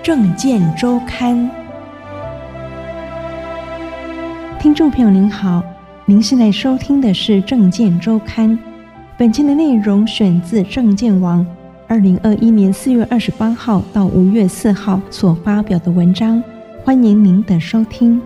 政见周刊。听众朋友您好，您现在收听的是政见周刊。本期的内容选自政见网2021年4月28号到5月4号所发表的文章，欢迎您的收听。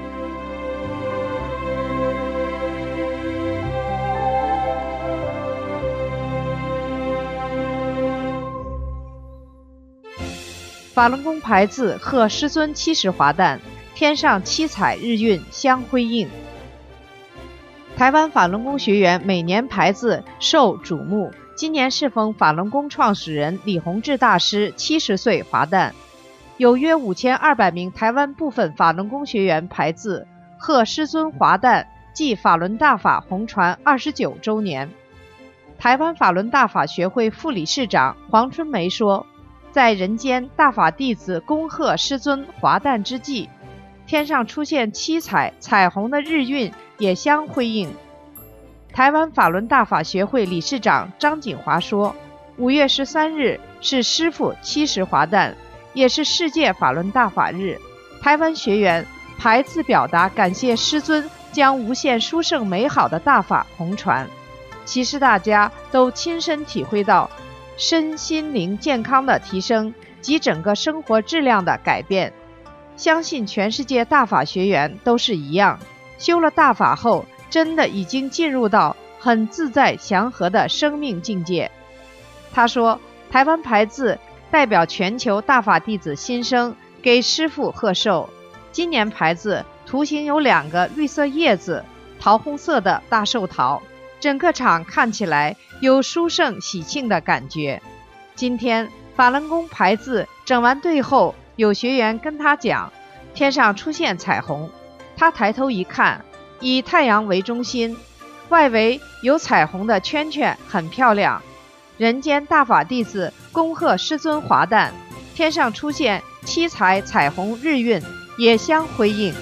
法轮功牌字贺师尊70华诞，天上七彩日运相辉映。台湾法轮功学员每年牌字受瞩目，今年适逢法轮功创始人李洪志大师70岁华诞，有约5200名台湾部分法轮功学员牌字贺师尊华诞暨法轮大法弘传29周年。台湾法轮大法学会副理事长黄春梅说，在人间大法弟子恭贺师尊华诞之际，天上出现七彩彩虹的日运也相辉映。台湾法轮大法学会理事长张景华说，5月13日是师父70华诞，也是世界法轮大法日。台湾学员牌字表达感谢师尊将无限殊胜美好的大法弘传，其实大家都亲身体会到身心灵健康的提升及整个生活质量的改变。相信全世界大法学员都是一样，修了大法后真的已经进入到很自在祥和的生命境界。他说，台湾牌字代表全球大法弟子新生，给师父贺寿。今年牌字图形有2个绿色叶子，桃红色的大寿桃，整个场看起来有殊胜喜庆的感觉。今天法轮功牌字整完队后，有学员跟他讲，天上出现彩虹，他抬头一看，以太阳为中心，外围有彩虹的圈圈，很漂亮。人间大法弟子恭贺师尊华诞，天上出现七彩彩虹日运也相辉映。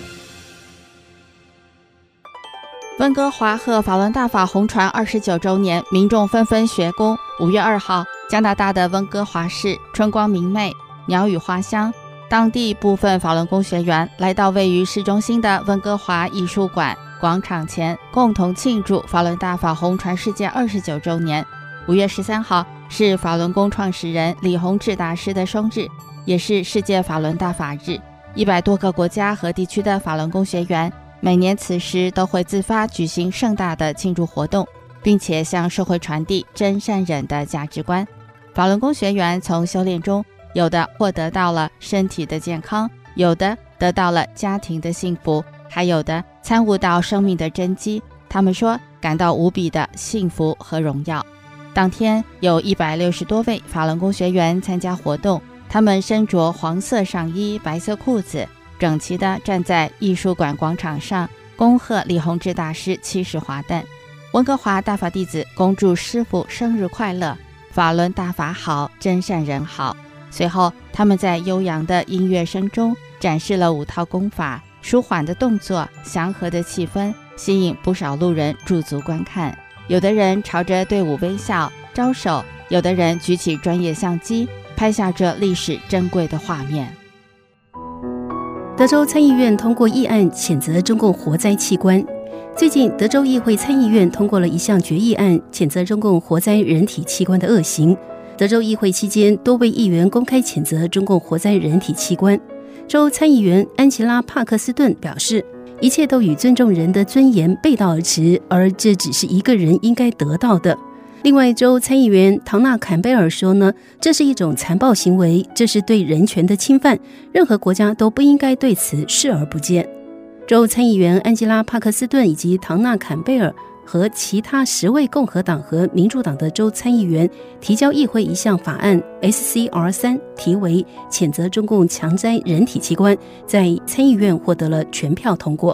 温哥华贺法轮大法弘传29周年，民众纷纷学功。5月2号，加拿大的温哥华市春光明媚，鸟语花香，当地部分法轮功学员来到位于市中心的温哥华艺术馆广场前，共同庆祝法轮大法弘传世界29周年。5月13号是法轮功创始人李洪志大师的生日，也是世界法轮大法日。100多个国家和地区的法轮功学员每年此时都会自发举行盛大的庆祝活动，并且向社会传递真善忍的价值观。法轮功学员从修炼中，有的获得到了身体的健康，有的得到了家庭的幸福，还有的参悟到生命的真机。他们说感到无比的幸福和荣耀。当天有160多位法轮功学员参加活动，他们身着黄色上衣、白色裤子，整齐地站在艺术馆广场上，恭贺李洪志大师70华诞。温哥华大法弟子恭祝师父生日快乐，法轮大法好，真善人好。随后他们在悠扬的音乐声中展示了5套功法，舒缓的动作，祥和的气氛，吸引不少路人驻足观看。有的人朝着队伍微笑招手，有的人举起专业相机拍下这历史珍贵的画面。 德州参议院通过议案谴责中共活摘器官。最近德州议会参议院通过了一项决议案，谴责中共活摘人体器官的恶行。德州议会期间，多位议员公开谴责中共活摘人体器官。州参议员安琪拉·帕克斯顿表示，一切都与尊重人的尊严背道而驰，而这只是一个人应该得到的。另外，州参议员唐纳·坎贝尔说呢，这是一种残暴行为，这是对人权的侵犯，任何国家都不应该对此视而不见。州参议员安吉拉·帕克斯顿以及唐纳·坎贝尔和其他10位共和党和民主党的州参议员提交议会一项法案 SCR3， 题为谴责中共强摘人体器官，在参议院获得了全票通过。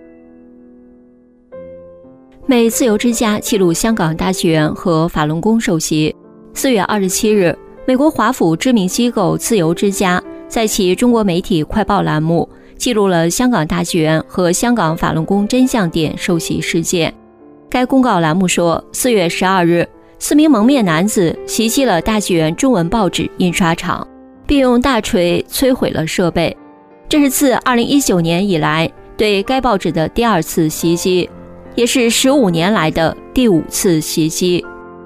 美自由之家记录香港大学员和法轮功受洗。4月27日，美国华府知名机构自由之家在其中国媒体快报栏目记录了香港大学员和香港法轮功真相点受洗事件。该公告栏目说，4月12日，4名蒙面男子袭击了大纪元中文报纸印刷厂， 并用大锤摧毁了设备。这是自2019年以来对该报纸的第2次袭击，也是15年来的第5次袭击。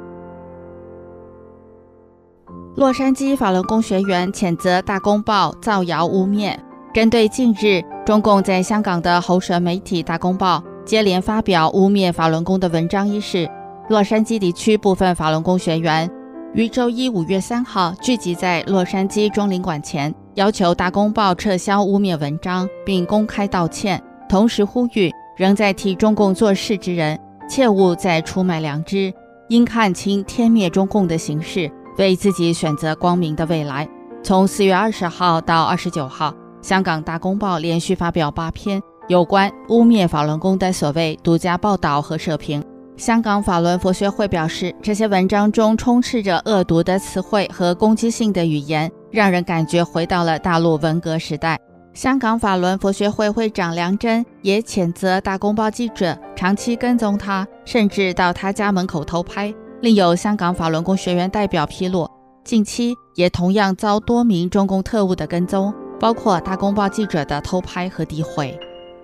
洛杉矶法轮功学员谴责大公报造谣污蔑。针对近日中共在香港的喉舌媒体大公报接连发表污蔑法轮功的文章一事，洛杉矶地区部分法轮功学员于周一5月3号聚集在洛杉矶中领馆前，要求大公报撤销污蔑文章并公开道歉，同时呼吁仍在替中共做事之人切勿再出卖良知，应看清天灭中共的形势，为自己选择光明的未来。从4月20号到29号，香港大公报连续发表8篇有关污蔑法轮功的所谓独家报道和社评。香港法轮佛学会表示，这些文章中充斥着恶毒的词汇和攻击性的语言，让人感觉回到了大陆文革时代。香港法轮佛学会会长梁真也谴责大公报记者长期跟踪他，甚至到他家门口偷拍。另有香港法轮功学员代表披露，近期也同样遭多名中共特务的跟踪，包括大公报记者的偷拍和诋毁。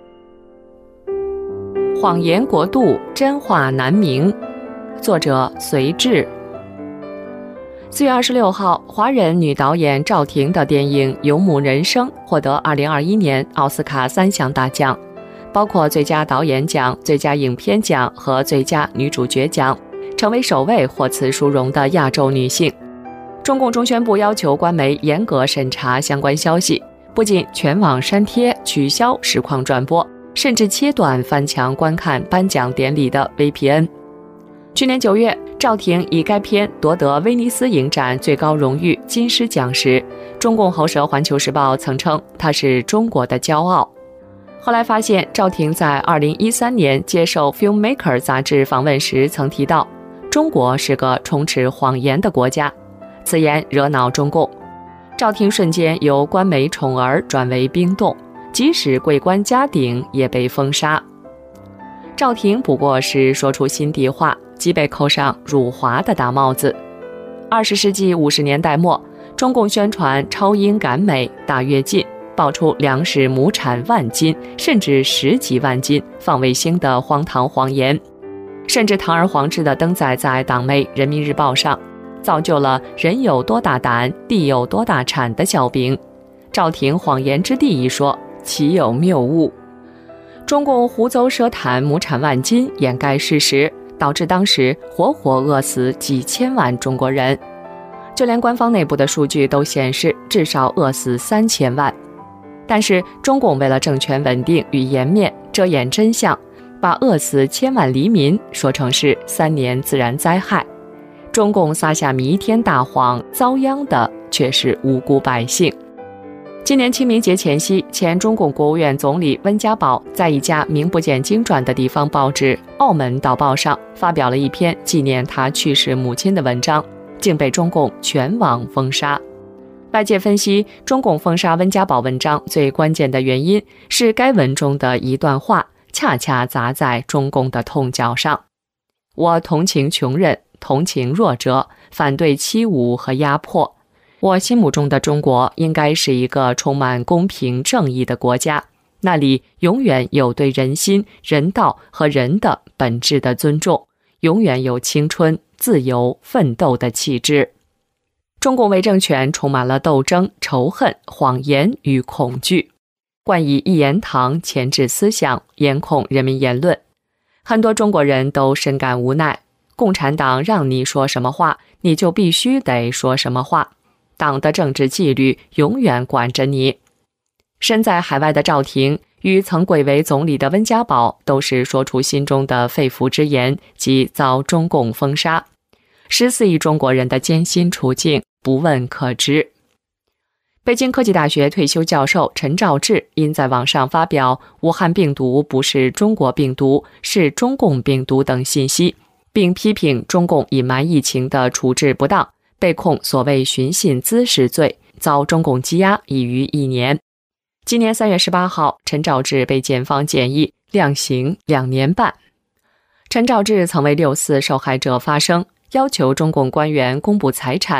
谎言国度，真话难明。作者隋志。4月26号，华人女导演赵婷的电影《游牧人生》获得2021年奥斯卡3项大奖，包括最佳导演奖、最佳影片奖和最佳女主角奖，成为首位获此殊荣的亚洲女性。中共中宣部要求官媒严格审查相关消息，不仅全网删帖、取消实况转播，甚至切断翻墙观看颁奖典礼的 VPN。 去年9月，赵婷以该片夺得威尼斯影展最高荣誉金狮奖时，中共喉舌《环球时报》曾称她是中国的骄傲。后来发现，赵婷在2013年接受《Filmmaker》杂志访问时曾提到，中国是个充斥谎言的国家，此言惹恼中共。赵婷瞬间由官媒宠儿转为冰冻，即使桂冠家顶也被封杀。赵婷不过是说出心底话，即被扣上辱华的大帽子。20世纪50年代末，中共宣传超英赶美、大跃进，爆出粮食亩产万斤甚至10几万斤放卫星的荒唐谎言，甚至堂而皇之地登载在党媒《人民日报》上，造就了人有多大胆，地有多大产的笑柄。赵婷谎言之地一说，岂有谬误？中共胡诌舌谈亩产万斤，掩盖事实，导致当时活活饿死几千万中国人。就连官方内部的数据都显示，至少饿死3000万。但是中共为了政权稳定与颜面，遮掩真相，把饿死千万黎民说成是3年自然灾害。中共撒下弥天大谎，遭殃的却是无辜百姓。今年清明节前夕，前中共国务院总理温家宝在一家名不见经传的地方报纸《澳门导报》上发表了一篇纪念他去世母亲的文章，竟被中共全网封杀。外界分析，中共封杀温家宝文章最关键的原因是该文中的一段话恰恰砸在中共的痛脚上：我同情穷人，同情弱者，反对欺侮和压迫。我心目中的中国应该是一个充满公平正义的国家，那里永远有对人心、人道和人的本质的尊重，永远有青春、自由、奋斗的气质。中共为政权充满了斗争、仇恨、谎言与恐惧，惯以一言堂钳制思想，严控人民言论。很多中国人都深感无奈，共产党让你说什么话，你就必须得说什么话，党的政治纪律永远管着你。身在海外的赵婷与曾贵为总理的温家宝都是说出心中的肺腑之言，即遭中共封杀。14亿中国人的艰辛处境不问可知。北京科技大学退休教授陈肇志因在网上发表武汉病毒不是中国病毒，是中共病毒等信息，并批评中共隐瞒疫情的处置不当，被控所谓寻衅滋事罪，遭中共羁押已逾1年。今年3月18号，陈肇志被检方建议量刑2年半。陈肇志曾为6·4受害者发声，要求中共官员公布财产，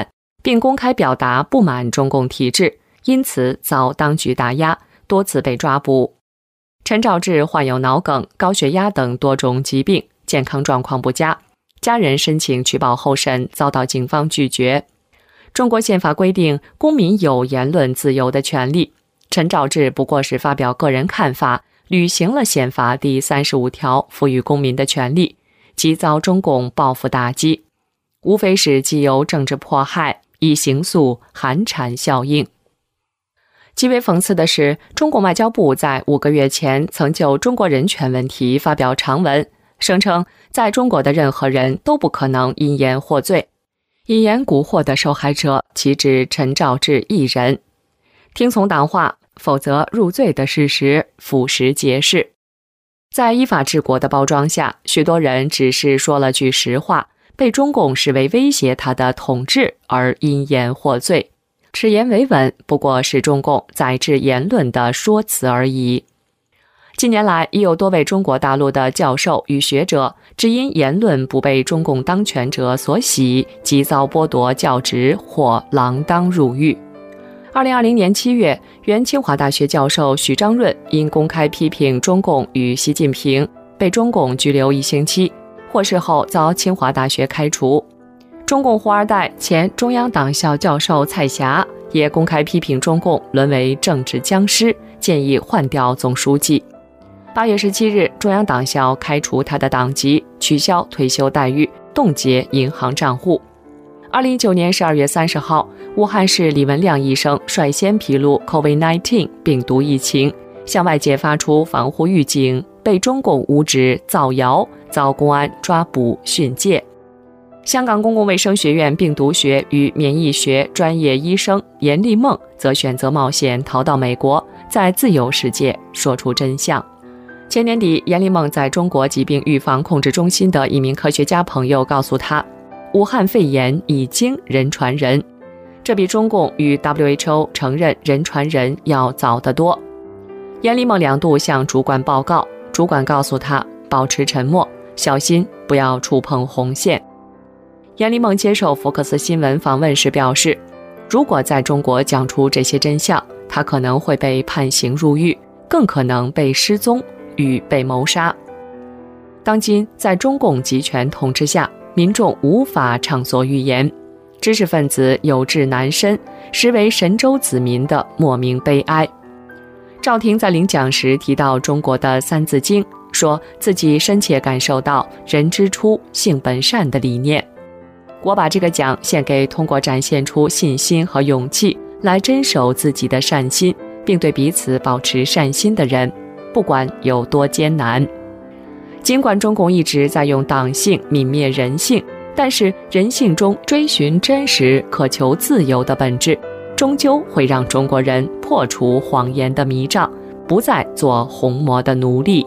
并公开表达不满中共体制，因此遭当局打压，多次被抓捕。陈肇志患有脑梗、高血压等多种疾病，健康状况不佳，家人申请取保候审，遭到警方拒绝。中国宪法规定，公民有言论自由的权利。陈肇志不过是发表个人看法，履行了宪法第35条赋予公民的权利，即遭中共报复打击，无非是既有政治迫害，以形塑寒蝉效应。极为讽刺的是，中国外交部在5个月前曾就中国人权问题发表长文，声称在中国的任何人都不可能因言获罪，以言蛊惑的受害者岂止陈肇志一人。听从党话，否则入罪的事实俯拾皆是。在依法治国的包装下，许多人只是说了句实话，被中共视为威胁他的统治而因言获罪。此言为稳，不过是中共宰制言论的说辞而已。近年来，已有多位中国大陆的教授与学者，只因言论不被中共当权者所喜，即遭剥夺教职或锒铛入狱。2020年7月，原清华大学教授许章润因公开批评中共与习近平，被中共拘留1星期，获释后遭清华大学开除。中共富二代、前中央党校教授蔡霞也公开批评中共沦为政治僵尸，建议换掉总书记。8月17日，中央党校开除他的党籍，取消退休待遇，冻结银行账户。2019年12月30号，武汉市李文亮医生率先披露 COVID-19 病毒疫情，向外界发出防护预警，被中共污指造谣，遭公安抓捕训诫。香港公共卫生学院病毒学与免疫学专业医生严立梦则选择冒险逃到美国，在自由世界说出真相。前年底，严立梦在中国疾病预防控制中心的一名科学家朋友告诉他，武汉肺炎已经人传人，这比中共与 WHO 承认人传人要早得多。严立梦2度向主管报告，主管告诉他保持沉默，小心不要触碰红线。严立梦接受福克斯新闻访问时表示，如果在中国讲出这些真相，他可能会被判刑入狱，更可能被失踪与被谋杀。当今在中共集权统治下，民众无法畅所欲言，知识分子有志难伸，实为神州子民的莫名悲哀。赵婷在领奖时提到中国的三字经，说自己深切感受到人之初性本善的理念。我把这个奖献给通过展现出信心和勇气来坚守自己的善心，并对彼此保持善心的人，不管有多艰难。尽管中共一直在用党性泯灭人性，但是人性中追寻真实、渴求自由的本质，终究会让中国人破除谎言的迷障，不再做红魔的奴隶。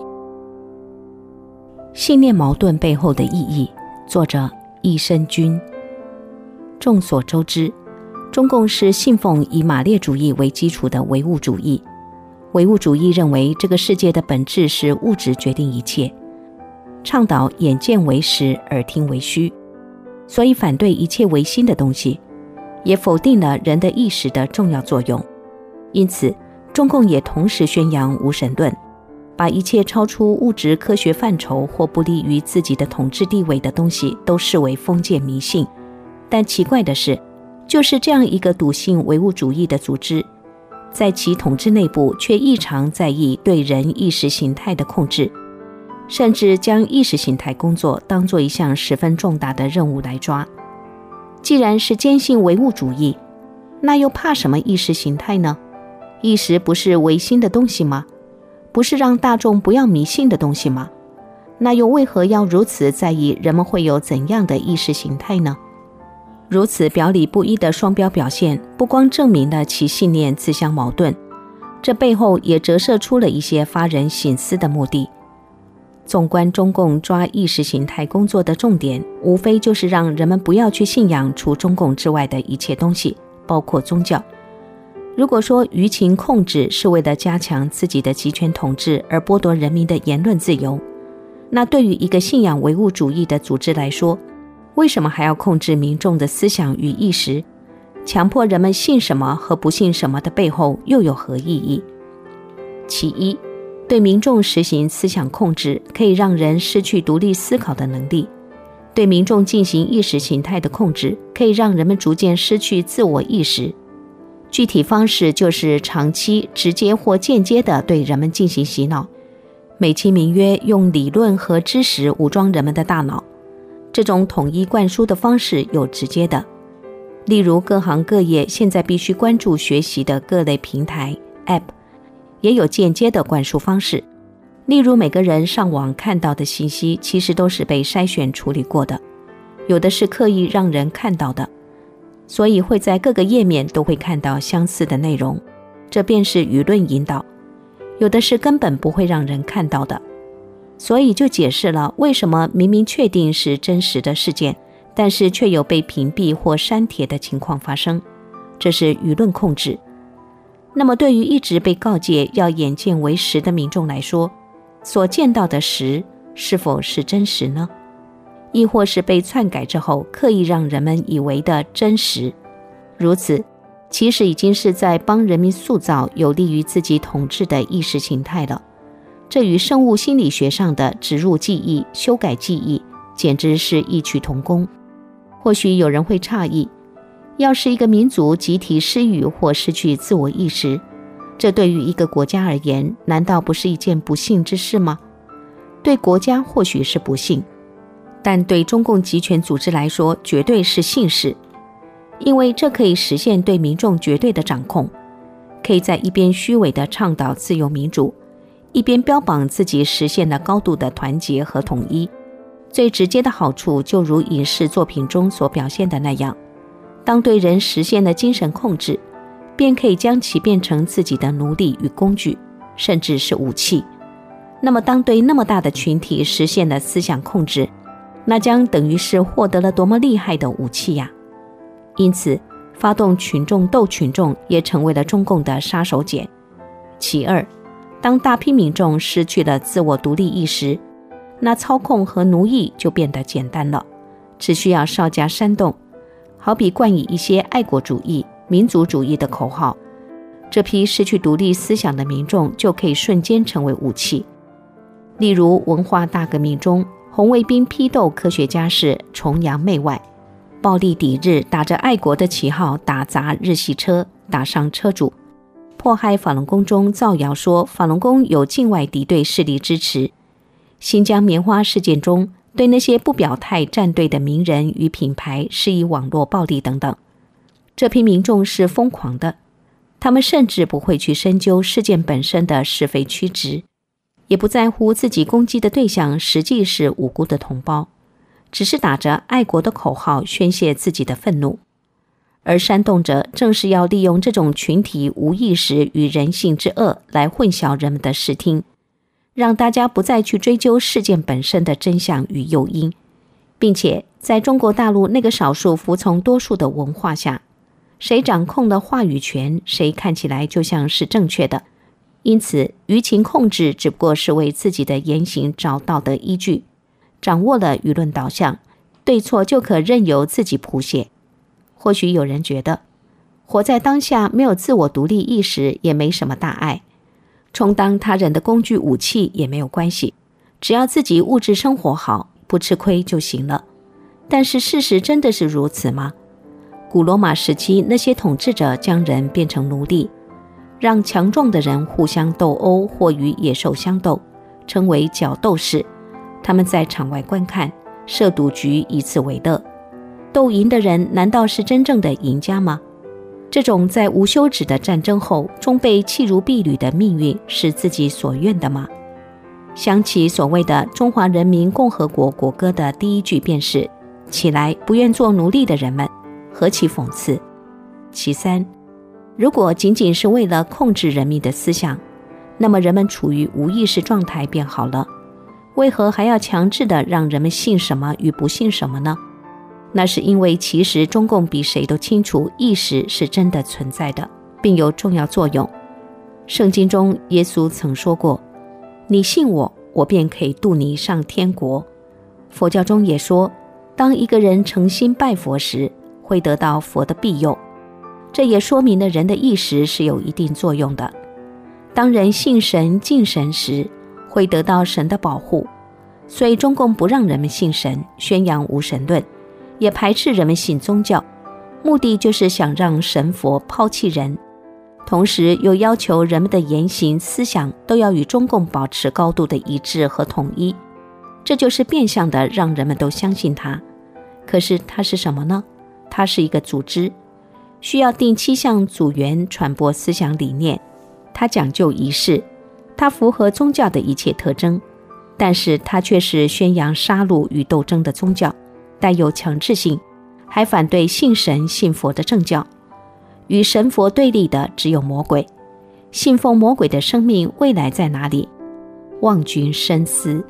信念矛盾背后的意义，作者益生菌。众所周知，中共是信奉以马列主义为基础的唯物主义。唯物主义认为这个世界的本质是物质决定一切，倡导眼见为实，耳听为虚，所以反对一切唯心的东西，也否定了人的意识的重要作用。因此，中共也同时宣扬无神论，把一切超出物质科学范畴或不利于自己的统治地位的东西都视为封建迷信。但奇怪的是，就是这样一个笃信唯物主义的组织，在其统治内部却异常在意对人意识形态的控制，甚至将意识形态工作当作一项十分重大的任务来抓。既然是坚信唯物主义，那又怕什么意识形态呢？意识不是唯心的东西吗？不是让大众不要迷信的东西吗？那又为何要如此在意人们会有怎样的意识形态呢？如此表里不一的双标表现，不光证明了其信念自相矛盾，这背后也折射出了一些发人省思的目的。纵观中共抓意识形态工作的重点，无非就是让人们不要去信仰除中共之外的一切东西，包括宗教。如果说舆情控制是为了加强自己的集权统治而剥夺人民的言论自由，那对于一个信仰唯物主义的组织来说，为什么还要控制民众的思想与意识， 强迫人们信什么和不信什么的背后又有何意义？其一，对民众实行思想控制，可以让人失去独立思考的能力；对民众进行意识形态的控制，可以让人们逐渐失去自我意识。具体方式就是长期直接或间接地对人们进行洗脑，美其名曰用理论和知识武装人们的大脑。这种统一灌输的方式有直接的，例如各行各业现在必须关注学习的各类平台 App， 也有间接的灌输方式，例如每个人上网看到的信息其实都是被筛选处理过的，有的是刻意让人看到的，所以会在各个页面都会看到相似的内容，这便是舆论引导。有的是根本不会让人看到的，所以就解释了为什么明明确定是真实的事件，但是却有被屏蔽或删帖的情况发生，这是舆论控制。那么对于一直被告诫要眼见为实的民众来说，所见到的实是否是真实呢？亦或是被篡改之后刻意让人们以为的真实？如此其实已经是在帮人民塑造有利于自己统治的意识形态了。这与生物心理学上的植入记忆、修改记忆简直是异曲同工。或许有人会诧异，要是一个民族集体失语或失去自我意识，这对于一个国家而言，难道不是一件不幸之事吗？对国家或许是不幸，但对中共集权组织来说绝对是幸事，因为这可以实现对民众绝对的掌控，可以在一边虚伪地倡导自由民主，一边标榜自己实现了高度的团结和统一。最直接的好处就如影视作品中所表现的那样，当对人实现了精神控制，便可以将其变成自己的奴隶与工具，甚至是武器。那么当对那么大的群体实现了思想控制，那将等于是获得了多么厉害的武器呀！因此发动群众斗群众也成为了中共的杀手锏。其二，当大批民众失去了自我独立意识，那操控和奴役就变得简单了，只需要稍加煽动，好比冠以一些爱国主义、民族主义的口号，这批失去独立思想的民众就可以瞬间成为武器。例如文化大革命中，红卫兵批斗科学家是崇洋媚外，暴力抵日打着爱国的旗号打砸日系车，打伤车主，迫害法轮功中造谣说法轮功有境外敌对势力支持，新疆棉花事件中对那些不表态站队的名人与品牌施以网络暴力等等。这批民众是疯狂的，他们甚至不会去深究事件本身的是非曲直，也不在乎自己攻击的对象实际是无辜的同胞，只是打着爱国的口号宣泄自己的愤怒。而煽动者正是要利用这种群体无意识与人性之恶来混淆人们的视听，让大家不再去追究事件本身的真相与诱因，并且在中国大陆那个少数服从多数的文化下，谁掌控了话语权，谁看起来就像是正确的。因此舆情控制只不过是为自己的言行找道德依据，掌握了舆论导向，对错就可任由自己谱写。或许有人觉得活在当下没有自我独立意识也没什么大碍，充当他人的工具武器也没有关系，只要自己物质生活好，不吃亏就行了。但是事实真的是如此吗？古罗马时期那些统治者将人变成奴隶，让强壮的人互相斗殴或与野兽相斗，称为角斗士。他们在场外观看，设赌局以此为乐。斗赢的人难道是真正的赢家吗？这种在无休止的战争后终被弃如敝履的命运是自己所愿的吗？想起所谓的中华人民共和国国歌的第一句便是起来不愿做奴隶的人们，何其讽刺。其三，如果仅仅是为了控制人民的思想，那么人们处于无意识状态便好了，为何还要强制的让人们信什么与不信什么呢？那是因为其实中共比谁都清楚意识是真的存在的，并有重要作用。圣经中耶稣曾说过，你信我，我便可以渡你上天国。佛教中也说，当一个人诚心拜佛时，会得到佛的庇佑， 这也说明了人的意识是有一定作用的。当人信神敬神时，会得到神的保护，所以中共不让人们信神，宣扬无神论，也排斥人们信宗教，目的就是想让神佛抛弃人，同时又要求人们的言行思想都要与中共保持高度的一致和统一，这就是变相的让人们都相信它。可是它是什么呢？它是一个组织，需要定期向组员传播思想理念，它讲究仪式，它符合宗教的一切特征，但是它却是宣扬杀戮与斗争的宗教，带有强制性，还反对信神信佛的正教。与神佛对立的只有魔鬼，信奉魔鬼的生命未来在哪里？望君深思。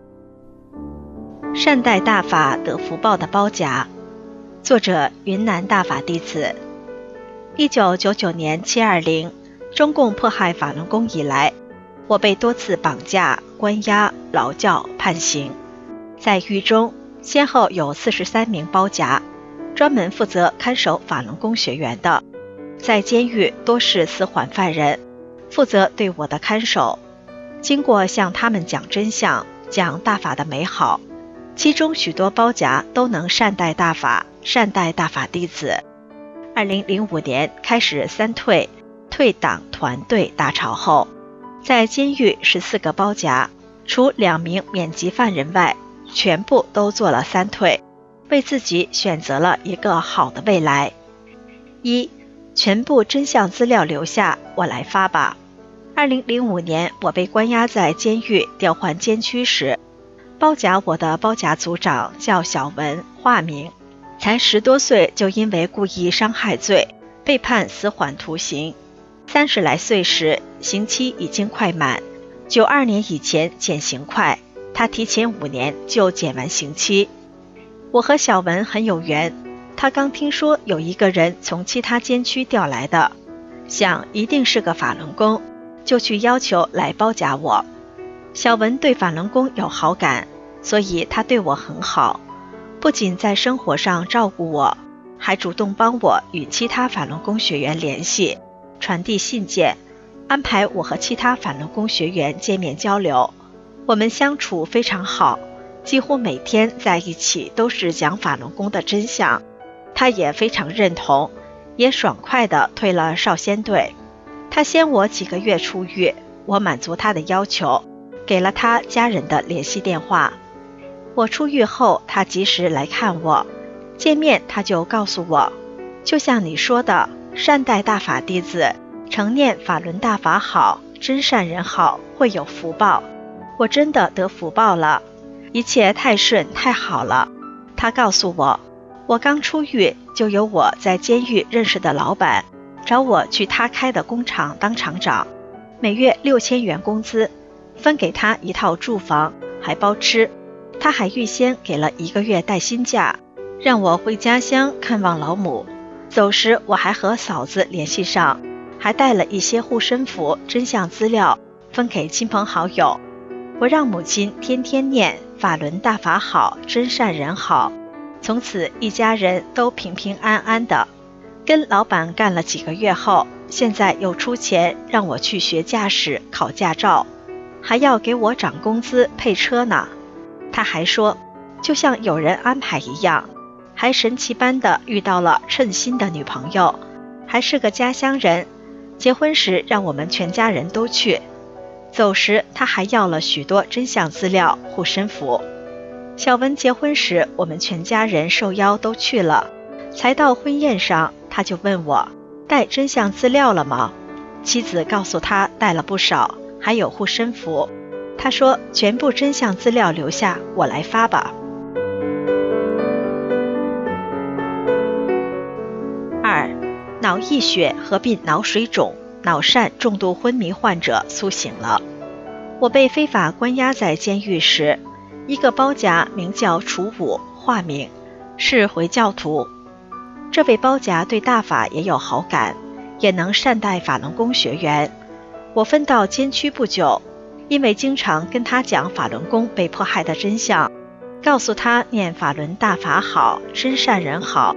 善待大法得福报的包夹，作者云南大法弟子。1999年720，中共迫害法轮功以来，我被多次绑架、关押、劳教、判刑。在狱中，先后有43名包夹，专门负责看守法轮功学员的。在监狱多是死缓犯人，负责对我的看守。经过向他们讲真相，讲大法的美好，其中许多包夹都能善待大法，善待大法弟子。2005年开始三退党团队大潮后，在监狱14个包夹，除2名免级犯人外，全部都做了三退，为自己选择了一个好的未来。1. 全部真相资料留下，我来发吧。2005年我被关押在监狱调换监区时，包夹我的包夹组长叫小文，化名，才10多岁就因为故意伤害罪被判死缓徒刑。30来岁时，刑期已经快满，92年以前减刑快，他提前5年就减完刑期。我和小文很有缘，他刚听说有一个人从其他监区调来的，想一定是个法轮功，就去要求来包夹我。小文对法轮功有好感，所以他对我很好，不仅在生活上照顾我，还主动帮我与其他法轮功学员联系，传递信件，安排我和其他法轮功学员见面交流。我们相处非常好，几乎每天在一起都是讲法轮功的真相。他也非常认同，也爽快地退了少先队。他先我几个月出狱，我满足他的要求，给了他家人的联系电话。我出狱后，他及时来看我，见面他就告诉我，就像你说的，善待大法弟子，常念法轮大法好，真善人好，会有福报。我真的得福报了，一切太顺太好了。他告诉我，我刚出狱就有我在监狱认识的老板找我去他开的工厂当厂长，每月6000元工资，分给他一套住房，还包吃。他还预先给了1个月带薪假，让我回家乡看望老母。走时我还和嫂子联系上，还带了一些护身符、真相资料分给亲朋好友。我让母亲天天念法轮大法好，真善人好，从此一家人都平平安安的。跟老板干了几个月后，现在又出钱让我去学驾驶考驾照，还要给我涨工资配车呢。他还说，就像有人安排一样，还神奇般的遇到了称心的女朋友，还是个家乡人，结婚时让我们全家人都去。走时他还要了许多真相资料、护身符。小文结婚时我们全家人受邀都去了，才到婚宴上他就问我带真相资料了吗？妻子告诉他带了不少，还有护身符。他说全部真相资料留下，我来发吧。2. 脑溢血合并脑水肿、脑疝重度昏迷患者苏醒了。我被非法关押在监狱时，一个包夹名叫楚武，化名，是回教徒。这位包夹对大法也有好感，也能善待法轮功学员。我分到监区不久，因为经常跟他讲法轮功被迫害的真相，告诉他念法轮大法好，真善人好，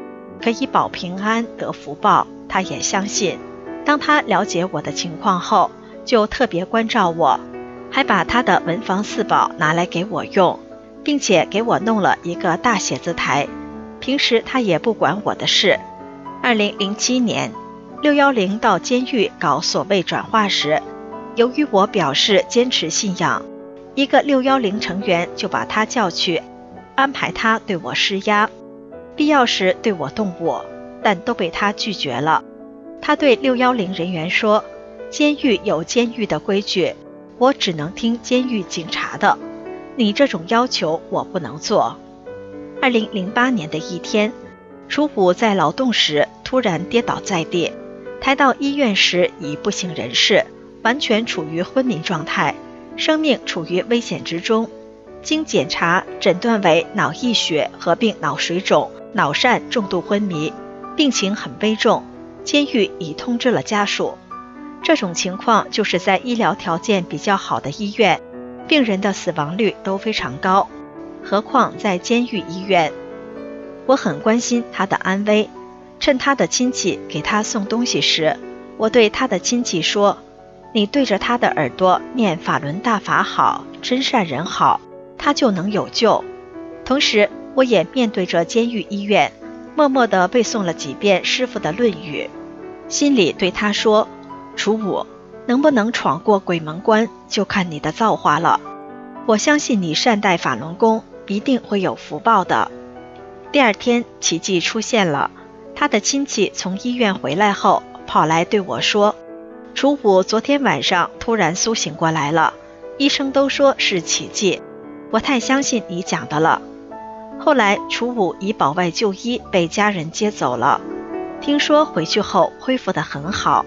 可以保平安得福报，他也相信。当他了解我的情况后，就特别关照我，还把他的文房四宝拿来给我用，并且给我弄了一个大写字台。平时他也不管我的事。2007年，610到监狱搞所谓转化时，由于我表示坚持信仰，一个610成员就把他叫去，安排他对我施压，必要时对我动武，但都被他拒绝了。他对610人员说，监狱有监狱的规矩，我只能听监狱警察的，你这种要求我不能做。2008年的一天，楚武在劳动时突然跌倒在地，抬到医院时已不省人事，完全处于昏迷状态，生命处于危险之中。经检查诊断为脑溢血合并脑水肿、脑疝重度昏迷，病情很危重，监狱已通知了家属。这种情况就是在医疗条件比较好的医院，病人的死亡率都非常高，何况在监狱医院。我很关心他的安危，趁他的亲戚给他送东西时，我对他的亲戚说，你对着他的耳朵念法轮大法好，真善人好，他就能有救。同时我也面对着监狱医院，默默地背诵了几遍师父的论语，心里对他说，楚武，能不能闯过鬼门关就看你的造化了，我相信你善待法轮功，一定会有福报的。第二天奇迹出现了，他的亲戚从医院回来后跑来对我说，楚武昨天晚上突然苏醒过来了，医生都说是奇迹，我太相信你讲的了。后来楚武以保外就医被家人接走了，听说回去后恢复得很好。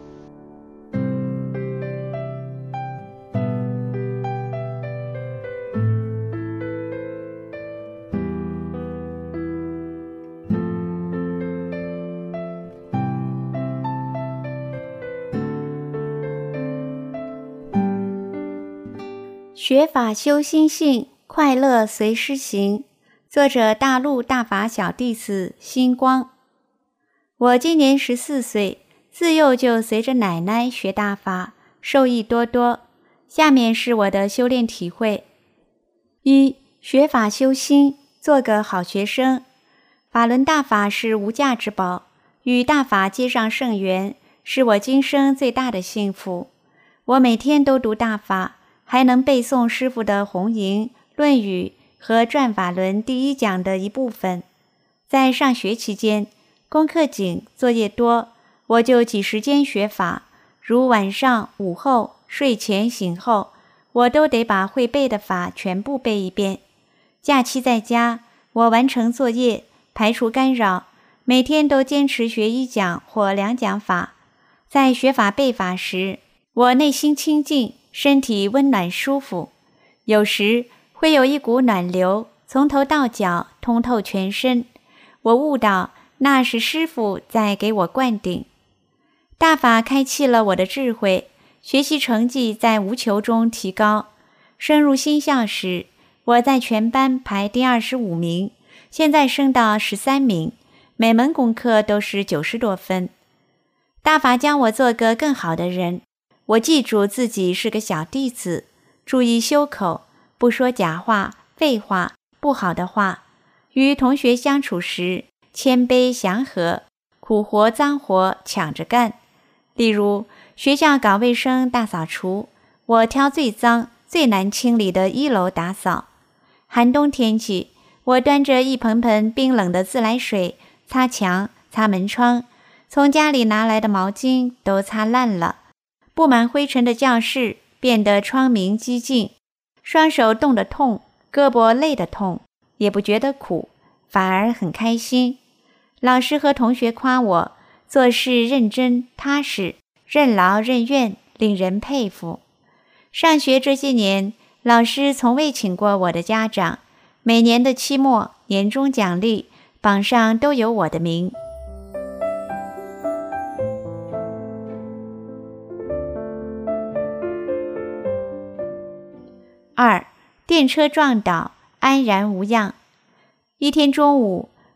学法修心性，快乐随师行。作者大陆大法小弟子星光。我今年14岁，自幼就随着奶奶学大法，受益多多。下面是我的修炼体会：一、学法修心，做个好学生。法轮大法是无价之宝，与大法接上圣缘，是我今生最大的幸福。我每天都读大法，还能背诵师父的弘营、论语和转法轮第一讲的一部分。在上学期间，功课紧，作业多，我就挤时间学法，如晚上、午后、睡前、醒后，我都得把会背的法全部背一遍。假期在家，我完成作业，排除干扰，每天都坚持学1讲或2讲法。在学法背法时，我内心清净，身体温暖舒服，有时会有一股暖流从头到脚通透全身，我悟到那是师父在给我灌顶。大法开启了我的智慧，学习成绩在无求中提高。升入新校时，我在全班排第25名，现在升到13名，每门功课都是90多分。大法教我做个更好的人，我记住自己是个小弟子，注意修口，不说假话、废话、不好的话。与同学相处时，谦卑祥和，苦活脏活抢着干。例如，学校搞卫生大扫除，我挑最脏、最难清理的1楼打扫。寒冬天气，我端着一盆盆冰冷的自来水，擦墙、擦门窗，从家里拿来的毛巾都擦烂了。布满灰尘的教室变得窗明几净，双手冻得痛，胳膊累得痛，也不觉得苦，反而很开心。老师和同学夸我做事认真踏实，任劳任怨，令人佩服。上学这些年，老师从未请过我的家长，每年的期末、年终奖励榜上都有我的名。2. 电车撞倒，安然无恙。一天中午，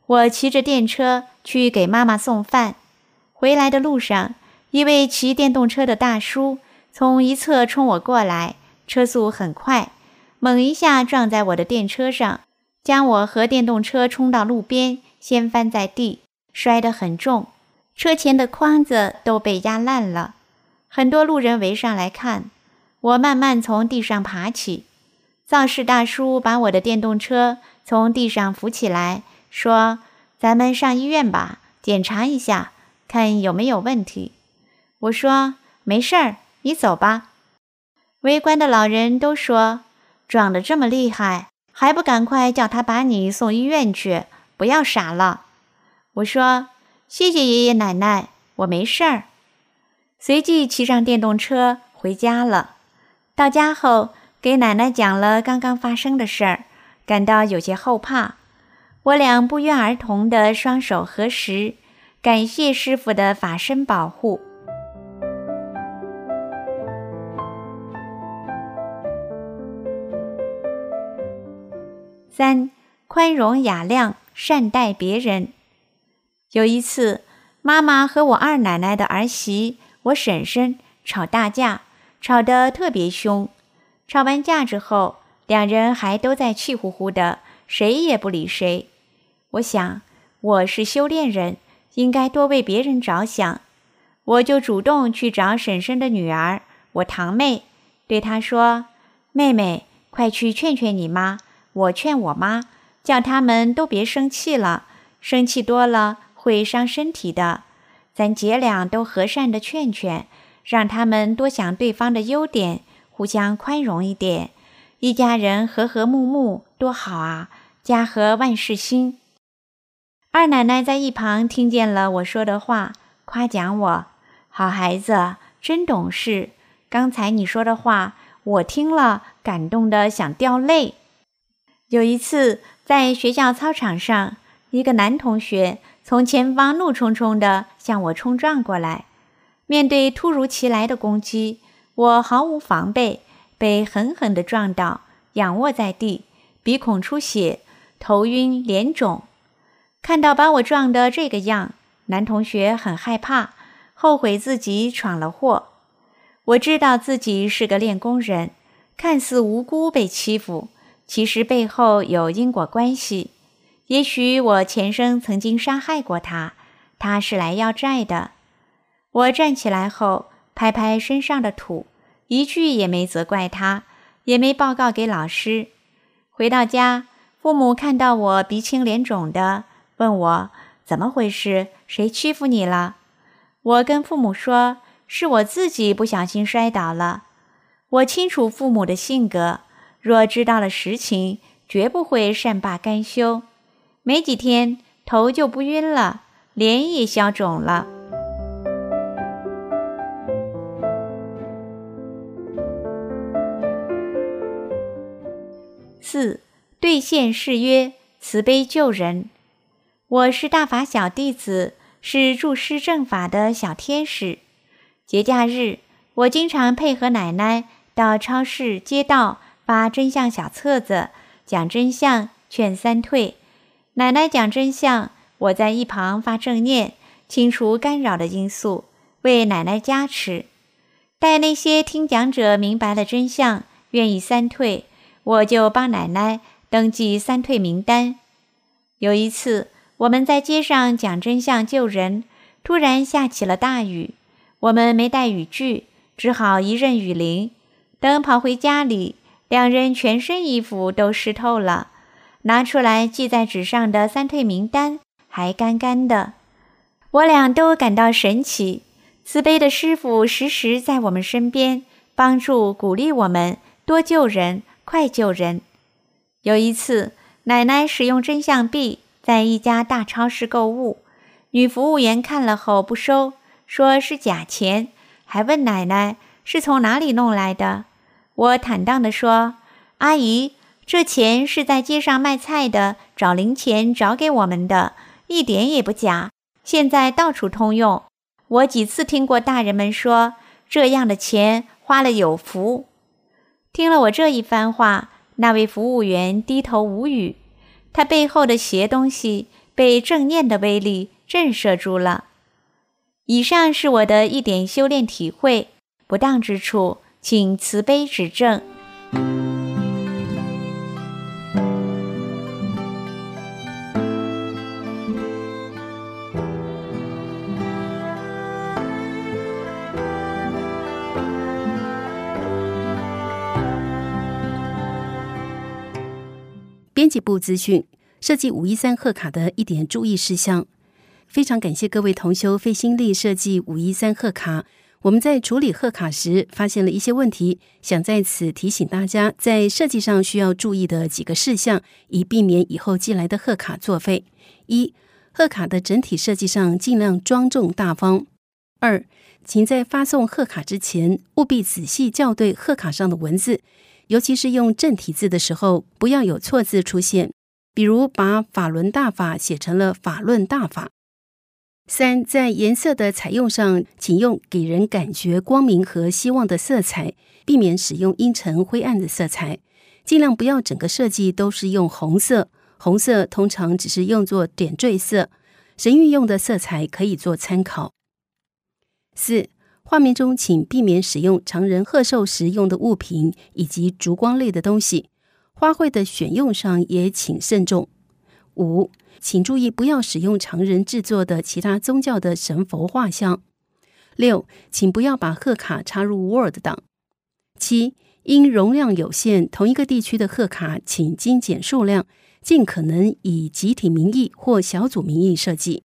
我骑着电车去给妈妈送饭，回来的路上，一位骑电动车的大叔从一侧冲我过来，车速很快，猛一下撞在我的电车上，将我和电动车冲到路边，掀翻在地，摔得很重，车前的框子都被压烂了。很多路人围上来看，我慢慢从地上爬起。肇事大叔把我的电动车从地上扶起来，说：“咱们上医院吧，检查一下，看有没有问题。”我说：“没事儿，你走吧。”围观的老人都说：“撞得这么厉害，还不赶快叫他把你送医院去，不要傻了。”我说：“谢谢爷爷奶奶，我没事儿。”随即骑上电动车回家了。到家后，给奶奶讲了刚刚发生的事儿，感到有些后怕。我俩不约而同地双手合十，感谢师父的法身保护。3. 宽容雅量，善待别人。有一次，妈妈和我二奶奶的儿媳我婶婶吵大架，吵得特别凶。吵完架之后，两人还都在气呼呼的，谁也不理谁。我想，我是修炼人，应该多为别人着想。我就主动去找婶婶的女儿，我堂妹，对她说：“妹妹，快去劝劝你妈，我劝我妈，叫他们都别生气了，生气多了会伤身体的。咱姐俩都和善的劝劝，让他们多想对方的优点，互相宽容一点，一家人和和睦睦，多好啊！家和万事兴。”二奶奶在一旁听见了我说的话，夸奖我：“好孩子，真懂事。刚才你说的话，我听了感动得想掉泪。”有一次，在学校操场上，一个男同学从前方怒冲冲地向我冲撞过来。面对突如其来的攻击，我毫无防备，被狠狠地撞倒，仰卧在地，鼻孔出血，头晕脸肿。看到把我撞得这个样，男同学很害怕，后悔自己闯了祸。我知道自己是个练功人，看似无辜被欺负，其实背后有因果关系。也许我前生曾经伤害过他，他是来要债的。我站起来后，拍拍身上的土，一句也没责怪他，也没报告给老师。回到家，父母看到我鼻青脸肿的，问我怎么回事，谁欺负你了？我跟父母说，是我自己不小心摔倒了。我清楚父母的性格，若知道了实情，绝不会善罢甘休。没几天，头就不晕了，脸也消肿了。4. 兑现誓约，慈悲救人。我是大法小弟子，是助师正法的小天使。节假日，我经常配合奶奶到超市、街道发真相小册子，讲真相，劝三退。奶奶讲真相，我在一旁发正念，清除干扰的因素，为奶奶加持。待那些听讲者明白了真相，愿意三退，我就帮奶奶登记三退名单。有一次，我们在街上讲真相救人，突然下起了大雨，我们没带雨具，只好一任雨淋。等跑回家里，两人全身衣服都湿透了，拿出来记在纸上的三退名单还干干的。我俩都感到神奇，慈悲的师父时时在我们身边，帮助鼓励我们多救人，快救人。有一次，奶奶使用真相币在一家大超市购物，女服务员看了后不收，说是假钱，还问奶奶是从哪里弄来的。我坦荡地说：“阿姨，这钱是在街上卖菜的找零钱找给我们的，一点也不假，现在到处通用。我几次听过大人们说，这样的钱花了有福。”听了我这一番话，那位服务员低头无语，他背后的邪东西被正念的威力震慑住了。以上是我的一点修炼体会，不当之处，请慈悲指正。 编辑部资讯：设计513贺卡的一点注意事项。非常感谢各位同修费心力设计513贺卡。我们在处理贺卡时发现了一些问题，想在此提醒大家，在设计上需要注意的几个事项，以避免以后寄来的贺卡作废。1、贺卡的整体设计上尽量庄重大方。2、请在发送贺卡之前，务必仔细校对贺卡上的文字，尤其是用正体字的时候，不要有错字出现，比如把法轮大法写成了法论大法。3、在颜色的采用上，请用给人感觉光明和希望的色彩，避免使用阴沉灰暗的色彩，尽量不要整个设计都是用红色，红色通常只是用作点缀色，神谕用的色彩可以做参考。4、画面中请避免使用常人贺寿时用的物品以及烛光类的东西，花卉的选用上也请慎重。5、请注意不要使用常人制作的其他宗教的神佛画像。6、请不要把贺卡插入 Word 档。7、因容量有限，同一个地区的贺卡请精简数量，尽可能以集体名义或小组名义设计。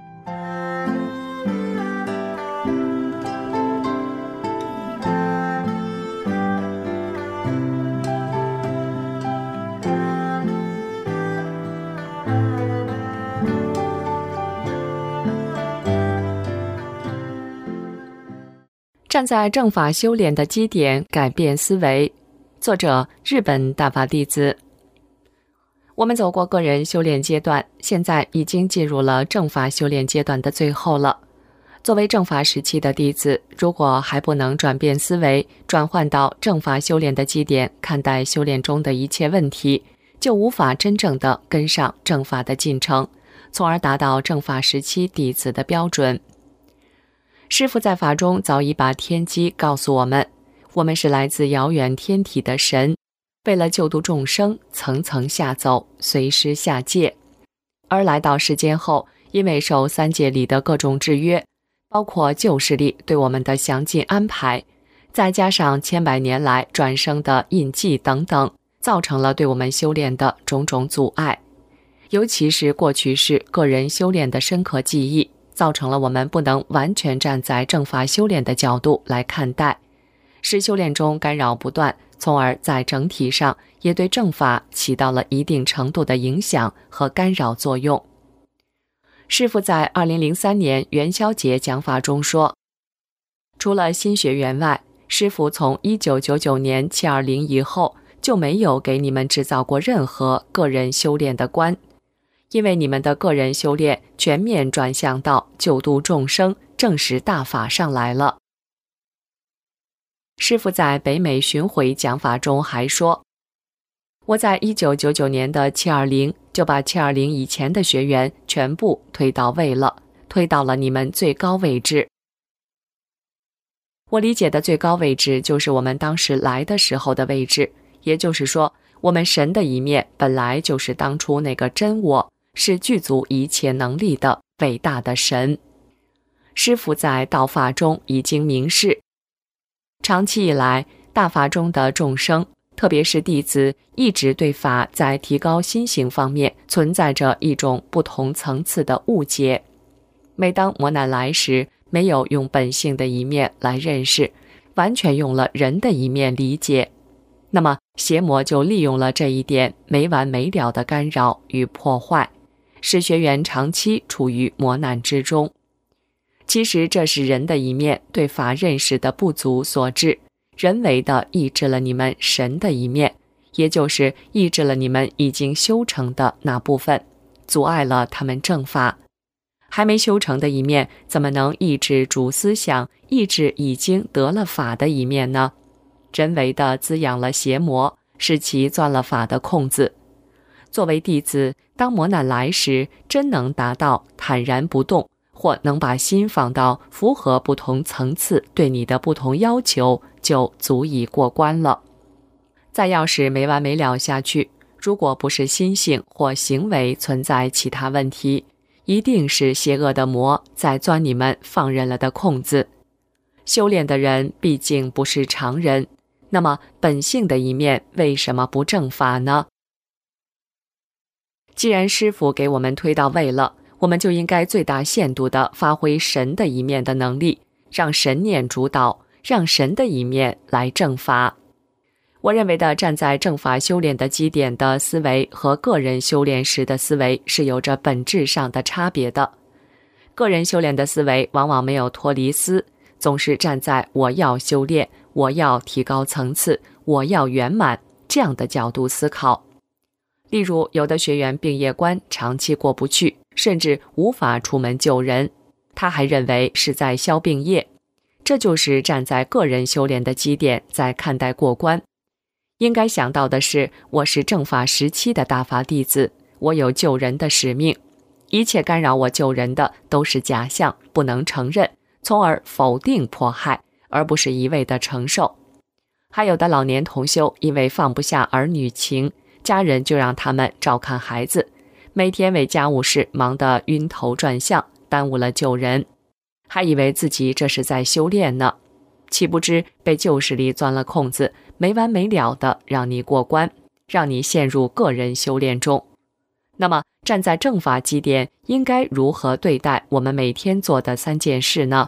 站在正法修炼的基点，改变思维。作者：日本大法弟子。我们走过个人修炼阶段，现在已经进入了正法修炼阶段的最后了。作为正法时期的弟子，如果还不能转变思维，转换到正法修炼的基点，看待修炼中的一切问题，就无法真正的跟上正法的进程，从而达到正法时期弟子的标准。师父在法中早已把天机告诉我们，我们是来自遥远天体的神，为了救度众生，层层下走，随师下界。而来到世间后，因为受三界里的各种制约，包括旧势力对我们的详尽安排，再加上千百年来转生的印记等等，造成了对我们修炼的种种阻碍。尤其是过去世个人修炼的深刻记忆，造成了我们不能完全站在正法修炼的角度来看待，使修炼中干扰不断，从而在整体上也对正法起到了一定程度的影响和干扰作用。师父在2003年元宵节讲法中说，除了新学员外，师父从1999年720以后就没有给你们制造过任何个人修炼的关，因为你们的个人修炼全面转向到救度众生、证实大法上来了。师父在北美巡回讲法中还说，我在1999年的720就把720以前的学员全部推到位了，推到了你们最高位置。我理解的最高位置就是我们当时来的时候的位置，也就是说，我们神的一面本来就是当初那个真我，是具足一切能力的伟大的神。师父在道法中已经明示，长期以来大法中的众生，特别是弟子，一直对法在提高心性方面存在着一种不同层次的误解。每当磨难来时，没有用本性的一面来认识，完全用了人的一面理解，那么邪魔就利用了这一点，没完没了的干扰与破坏，使学员长期处于磨难之中。其实这是人的一面对法认识的不足所致，人为的抑制了你们神的一面，也就是抑制了你们已经修成的那部分，阻碍了他们正法。还没修成的一面，怎么能抑制主思想，抑制已经得了法的一面呢？人为的滋养了邪魔，使其钻了法的空子。 作为弟子，当磨难来时，真能达到坦然不动，或能把心放到符合不同层次对你的不同要求，就足以过关了。再要是没完没了下去，如果不是心性或行为存在其他问题，一定是邪恶的魔在钻你们放任了的空子。修炼的人毕竟不是常人，那么本性的一面为什么不正法呢？既然师父给我们推到位了，我们就应该最大限度地发挥神的一面的能力，让神念主导，让神的一面来正法。我认为的站在正法修炼的基点的思维和个人修炼时的思维是有着本质上的差别的。个人修炼的思维往往没有脱离思，总是站在我要修炼，我要提高层次，我要圆满这样的角度思考。例如，有的学员病业关长期过不去，甚至无法出门救人，他还认为是在消病业，这就是站在个人修炼的基点在看待过关。应该想到的是，我是正法时期的大法弟子，我有救人的使命，一切干扰我救人的都是假象，不能承认，从而否定迫害，而不是一味的承受。还有的老年同修因为放不下儿女情，家人就让他们照看孩子，每天为家务事忙得晕头转向，耽误了救人，还以为自己这是在修炼呢，岂不知被旧势力钻了空子，没完没了的让你过关，让你陷入个人修炼中。那么站在正法基点，应该如何对待我们每天做的3件事呢？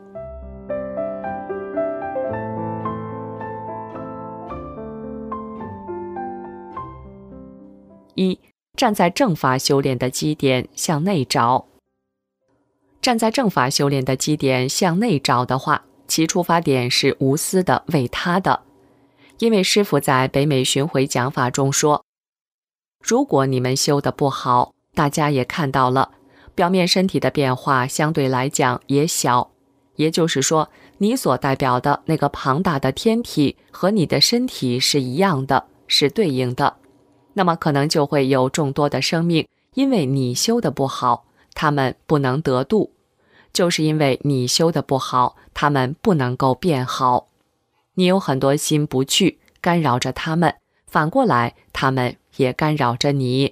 一、站在正法修炼的基点向内找。站在正法修炼的基点向内找的话，其出发点是无私的为他的。因为师父在北美巡回讲法中说，如果你们修得不好，大家也看到了，表面身体的变化相对来讲也小，也就是说，你所代表的那个庞大的天体和你的身体是一样的，是对应的，那么可能就会有众多的生命，因为你修得不好，他们不能得度，就是因为你修得不好，他们不能够变好。你有很多心不去，干扰着他们，反过来他们也干扰着你。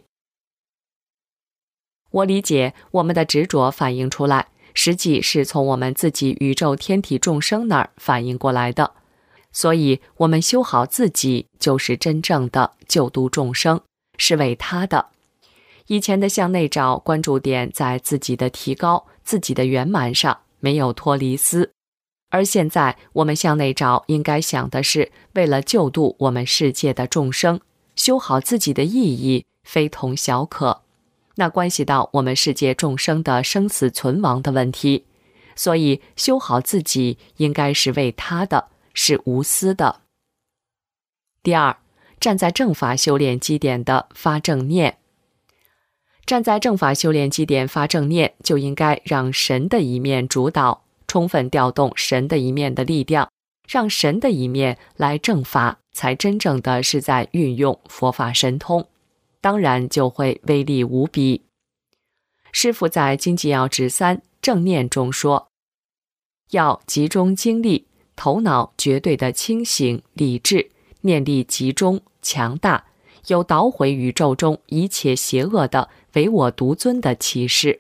我理解我们的执着反映出来，实际是从我们自己宇宙天体众生那儿反映过来的，所以我们修好自己就是真正的救度众生，是为他的。以前的向内找关注点在自己的提高，自己的圆满上，没有脱离思。而现在我们向内找应该想的是，为了救度我们世界的众生，修好自己的意义非同小可，那关系到我们世界众生的生死存亡的问题，所以修好自己应该是为他的，是无私的。第二，站在正法修炼基点的发正念。站在正法修炼基点发正念，就应该让神的一面主导，充分调动神的一面的力量，让神的一面来正法，才真正的是在运用佛法神通，当然就会威力无比。师父在经济要旨3正念中说，要集中精力，头脑绝对的清醒理智，念力集中强大，有捣毁宇宙中一切邪恶的唯我独尊的启示。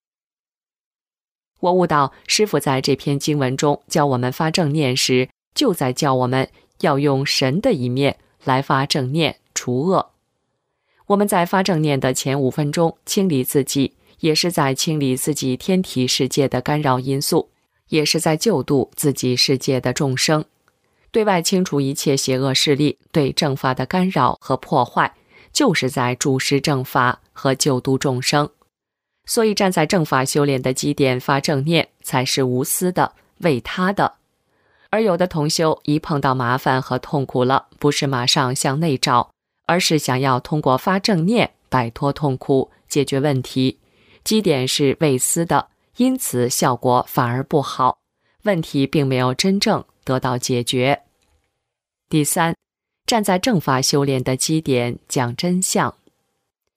我悟到师父在这篇经文中教我们发正念时，就在教我们要用神的一面来发正念除恶。我们在发正念的前5分钟清理自己，也是在清理自己天体世界的干扰因素，也是在救度自己世界的众生，对外清除一切邪恶势力对正法的干扰和破坏，就是在注释正法和救度众生。所以站在正法修炼的基点发正念，才是无私的为他的。而有的同修一碰到麻烦和痛苦了，不是马上向内找，而是想要通过发正念摆脱痛苦，解决问题，基点是为私的，因此效果反而不好，问题并没有真正得到解决。第三，站在正法修炼的基点讲真相。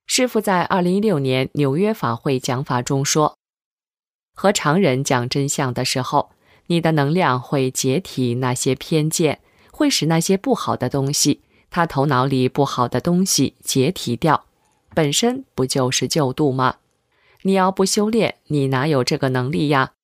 师父在2016年纽约法会讲法中说，和常人讲真相的时候，你的能量会解体那些偏见，会使那些不好的东西，他头脑里不好的东西解体掉，本身不就是救度吗？你要不修炼，你哪有这个能力呀？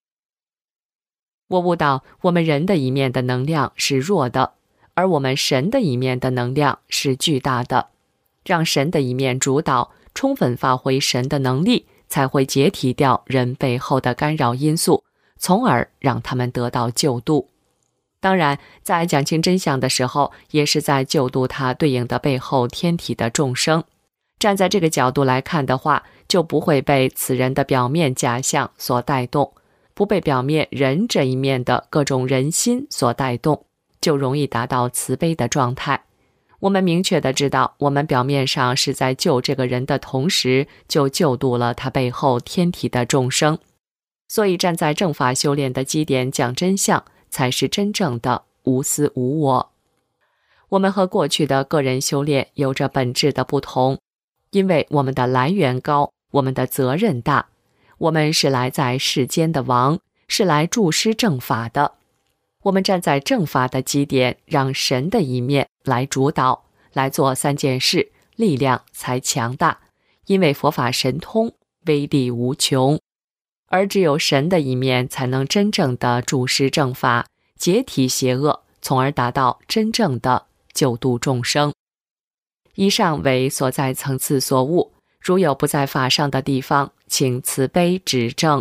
我悟到，我们人的一面的能量是弱的，而我们神的一面的能量是巨大的。让神的一面主导，充分发挥神的能力，才会解体掉人背后的干扰因素，从而让他们得到救度。当然，在讲清真相的时候，也是在救度他对应的背后天体的众生。站在这个角度来看的话，就不会被此人的表面假象所带动，不被表面人这一面的各种人心所带动，就容易达到慈悲的状态。我们明确地知道，我们表面上是在救这个人的同时，就救度了他背后天体的众生。所以站在正法修炼的基点讲真相，才是真正的无私无我。我们和过去的个人修炼有着本质的不同，因为我们的来源高，我们的责任大，我们是来在世间的王，是来助师正法的。我们站在正法的基点，让神的一面来主导，来做3件事，力量才强大。因为佛法神通，威力无穷，而只有神的一面才能真正的助师正法，解体邪恶，从而达到真正的救度众生。以上为所在层次所悟，如有不在法上的地方，请慈悲指正。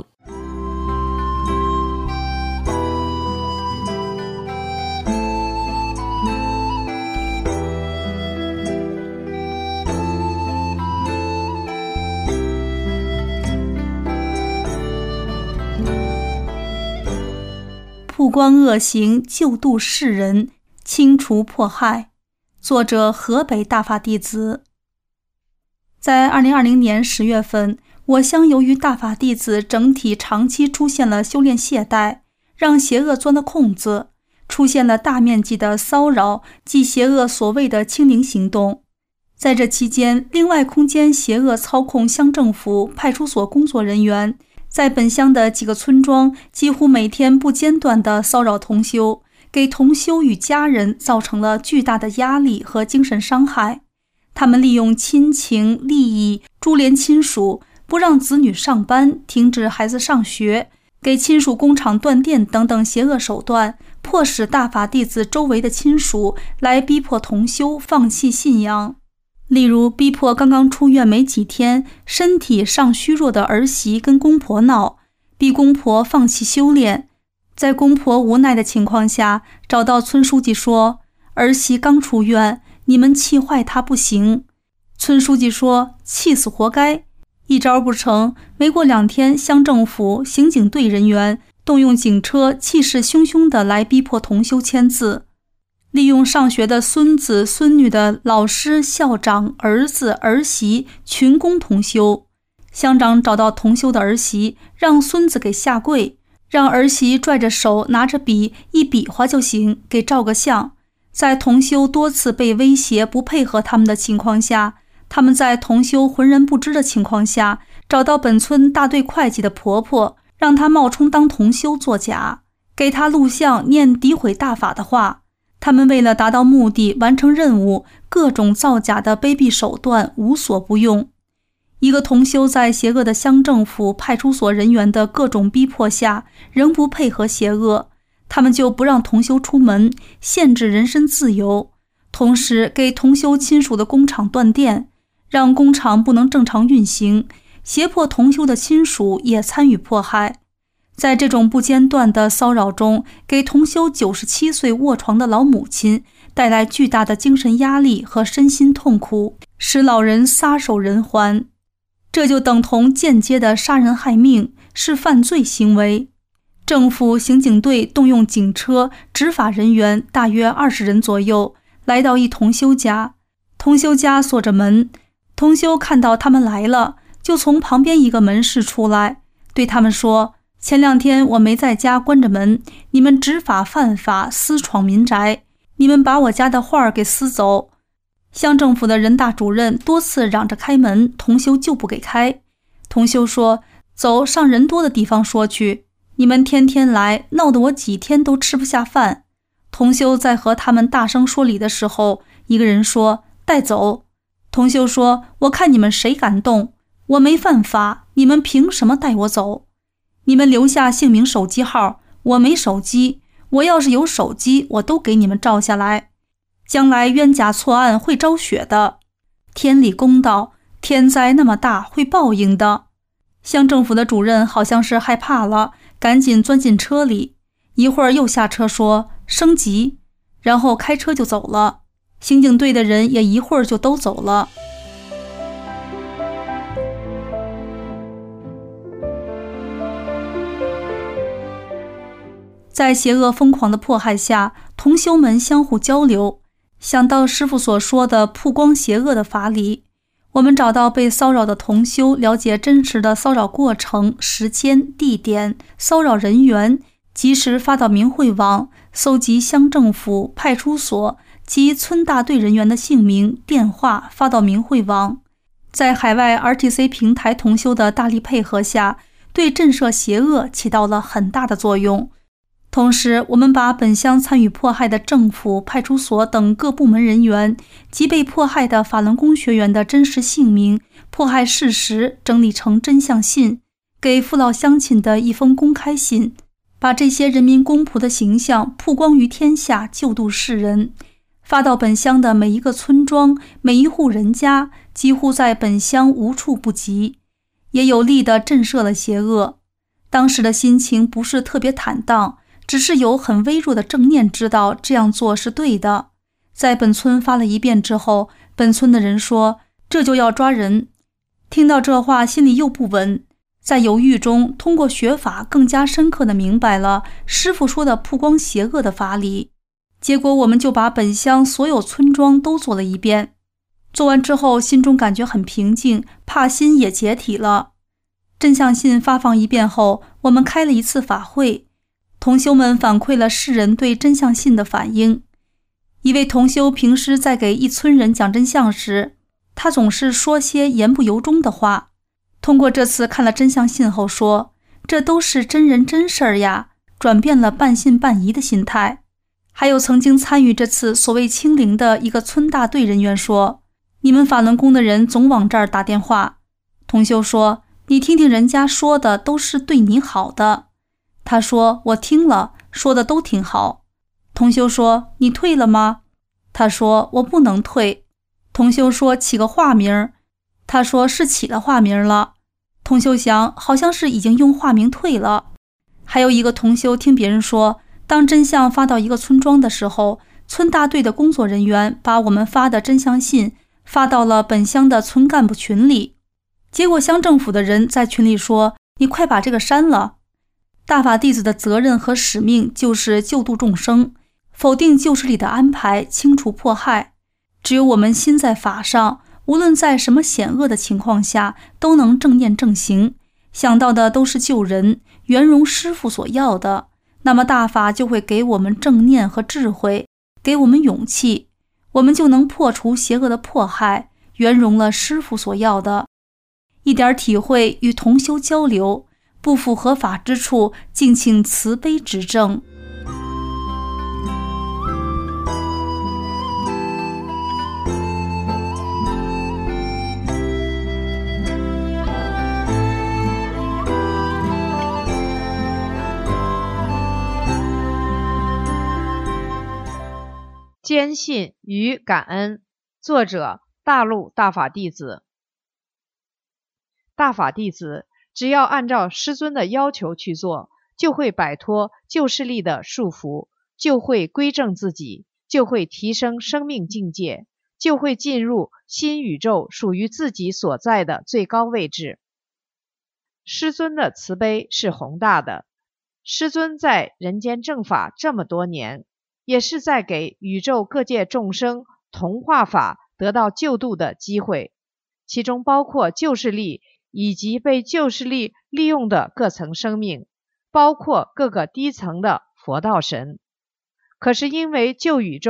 曝光恶行，救度世人，清除迫害。作者河北大法弟子。在2020年10月份，我乡由于大法弟子整体长期出现了修炼懈怠，让邪恶钻了空子，出现了大面积的骚扰及邪恶所谓的清零行动。在这期间，另外空间邪恶操控乡政府、派出所工作人员，在本乡的几个村庄几乎每天不间断地骚扰同修，给同修与家人造成了巨大的压力和精神伤害。他们利用亲情、利益株连亲属，不让子女上班，停止孩子上学，给亲属工厂断电等等邪恶手段，迫使大法弟子周围的亲属来逼迫同修放弃信仰。例如逼迫刚刚出院没几天、身体尚虚弱的儿媳跟公婆闹，逼公婆放弃修炼。在公婆无奈的情况下，找到村书记说，儿媳刚出院，你们气坏她不行。村书记说，气死活该。一招不成，没过2天，乡政府、刑警队人员动用警车，气势汹汹地来逼迫同修签字。利用上学的孙子孙女的老师、校长、儿子儿媳群攻同修。乡长找到同修的儿媳，让孙子给下跪，让儿媳拽着手拿着笔一比划就行，给照个相。在同修多次被威胁不配合他们的情况下，他们在同修浑然不知的情况下，找到本村大队会计的婆婆，让她冒充当同修作假，给她录像念诋毁大法的话。他们为了达到目的，完成任务，各种造假的卑鄙手段无所不用。一个同修在邪恶的乡政府、派出所人员的各种逼迫下，仍不配合邪恶，他们就不让同修出门，限制人身自由，同时给同修亲属的工厂断电，让工厂不能正常运行，胁迫同修的亲属也参与迫害。在这种不间断的骚扰中，给同修97岁卧床的老母亲带来巨大的精神压力和身心痛苦，使老人撒手人寰。这就等同间接的杀人害命，是犯罪行为。政府刑警队动用警车，执法人员大约20人左右，来到一同修家。同修家锁着门，同修看到他们来了，就从旁边一个门室出来，对他们说，前2天我没在家，关着门，你们执法犯法，私闯民宅，你们把我家的画给撕走。 乡政府的人大主任多次嚷着开门，同修就不给开。同修说：“走上人多的地方说去，你们天天来，闹得我几天都吃不下饭。”同修在和他们大声说理的时候，一个人说：“带走。”同修说：“我看你们谁敢动，我没犯法，你们凭什么带我走？你们留下姓名手机号，我没手机，我要是有手机，我都给你们照下来。将来冤假错案会昭雪的，天理公道，天灾那么大会报应的。”乡政府的主任好像是害怕了，赶紧钻进车里，一会儿又下车说升级，然后开车就走了。刑警队的人也一会儿就都走了。在邪恶疯狂的迫害下，同修们相互交流，想到师父所说的曝光邪恶的法理，我们找到被骚扰的同修，了解真实的骚扰过程、时间、地点、骚扰人员，及时发到明慧网，搜集乡政府、派出所及村大队人员的姓名、电话，发到明慧网。在海外 RTC 平台同修的大力配合下，对震慑邪恶起到了很大的作用。同时，我们把本乡参与迫害的政府、派出所等各部门人员及被迫害的法轮功学员的真实姓名、迫害事实整理成真相信，给父老乡亲的一封公开信，把这些人民公仆的形象曝光于天下，救度世人，发到本乡的每一个村庄、每一户人家，几乎在本乡无处不及，也有力地震慑了邪恶。当时的心情不是特别坦荡，只是有很微弱的正念，知道这样做是对的。在本村发了一遍之后，本村的人说这就要抓人。听到这话，心里又不稳，在犹豫中，通过学法更加深刻地明白了师父说的曝光邪恶的法理。结果我们就把本乡所有村庄都做了一遍。做完之后，心中感觉很平静，怕心也解体了。真相信发放一遍后，我们开了一次法会，同修们反馈了世人对真相信的反应。一位同修平时在给一村人讲真相时，他总是说些言不由衷的话。通过这次看了真相信后说，这都是真人真事儿呀，转变了半信半疑的心态。还有曾经参与这次所谓清零的一个村大队人员说，你们法轮功的人总往这儿打电话。同修说，你听听人家说的都是对你好的。他说，我听了，说的都挺好。同修说，你退了吗？他说，我不能退。同修说，起个化名。他说，是起了化名了。同修想，好像是已经用化名退了。还有一个同修听别人说，当真相发到一个村庄的时候，村大队的工作人员把我们发的真相信发到了本乡的村干部群里，结果乡政府的人在群里说，你快把这个删了。大法弟子的责任和使命就是救度众生，否定旧势力的安排，清除迫害。只有我们心在法上，无论在什么险恶的情况下，都能正念正行，想到的都是救人，圆融师父所要的，那么大法就会给我们正念和智慧，给我们勇气，我们就能破除邪恶的迫害，圆融了师父所要的。一点体会与同修交流，不符合法之处，敬请慈悲指正。 坚信与感恩，作者大陆大法弟子。大法弟子只要按照师尊的要求去做，就会摆脱旧势力的束缚，就会归正自己，就会提升生命境界，就会进入新宇宙属于自己所在的最高位置。师尊的慈悲是宏大的，师尊在人间正法这么多年，也是在给宇宙各界众生同化法得到救度的机会，其中包括旧势力以及被旧势力利用的各层生命，包括各个低层的佛道神。可是因为旧宇宙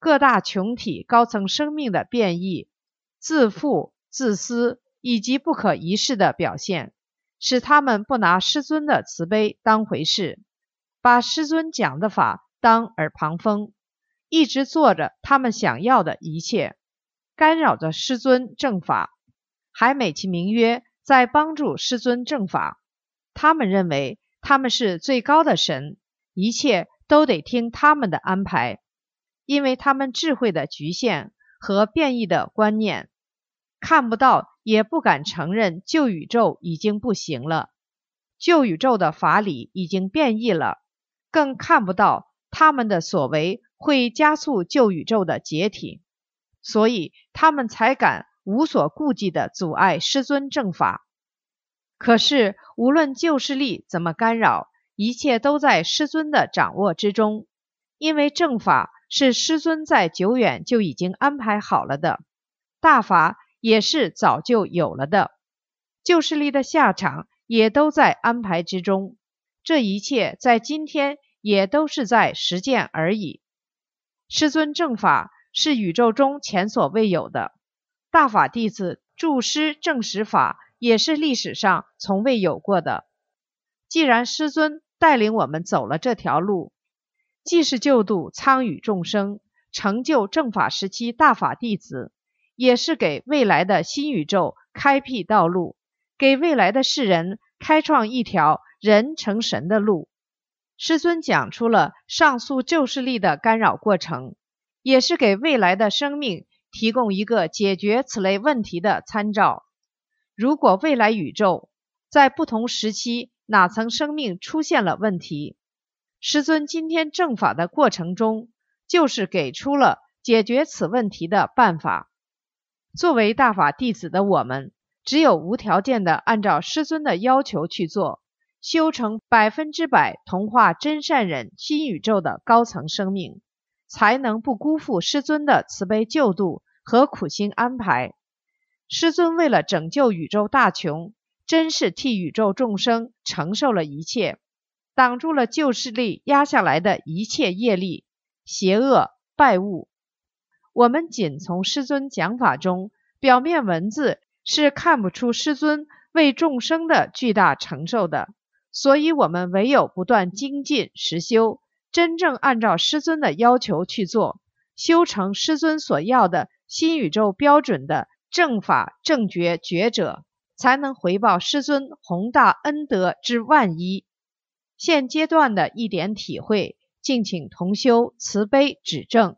各大群体高层生命的变异、自负、自私以及不可一世的表现，使他们不拿师尊的慈悲当回事，把师尊讲的法当耳旁风，一直做着他们想要的一切，干扰着师尊正法，还美其名曰在帮助师尊正法。他们认为他们是最高的神，一切都得听他们的安排，因为他们智慧的局限和变异的观念，看不到也不敢承认旧宇宙已经不行了，旧宇宙的法理已经变异了，更看不到他们的所为会加速旧宇宙的解体，所以他们才敢无所顾忌地阻碍师尊正法。可是无论旧势力怎么干扰，一切都在师尊的掌握之中，因为正法是师尊在久远就已经安排好了的，大法也是早就有了的，旧势力的下场也都在安排之中，这一切在今天也都是在实践而已。师尊正法是宇宙中前所未有的，大法弟子助师证实法也是历史上从未有过的。既然师尊带领我们走了这条路，既是救度苍宇众生，成就正法时期大法弟子，也是给未来的新宇宙开辟道路，给未来的世人开创一条人成神的路。师尊讲出了上述旧势力的干扰过程，也是给未来的生命提供一个解决此类问题的参照。如果未来宇宙在不同时期哪层生命出现了问题，师尊今天正法的过程中，就是给出了解决此问题的办法。作为大法弟子的我们，只有无条件地按照师尊的要求去做，修成100%同化真善忍新宇宙的高层生命，才能不辜负师尊的慈悲救度和苦心安排。师尊为了拯救宇宙大穷，真是替宇宙众生承受了一切，挡住了旧势力压下来的一切业力、邪恶、败物。我们仅从师尊讲法中表面文字是看不出师尊为众生的巨大承受的，所以我们唯有不断精进实修，真正按照师尊的要求去做，修成师尊所要的新宇宙标准的正法正觉觉者，才能回报师尊宏大恩德之万一。现阶段的一点体会，敬请同修慈悲指正。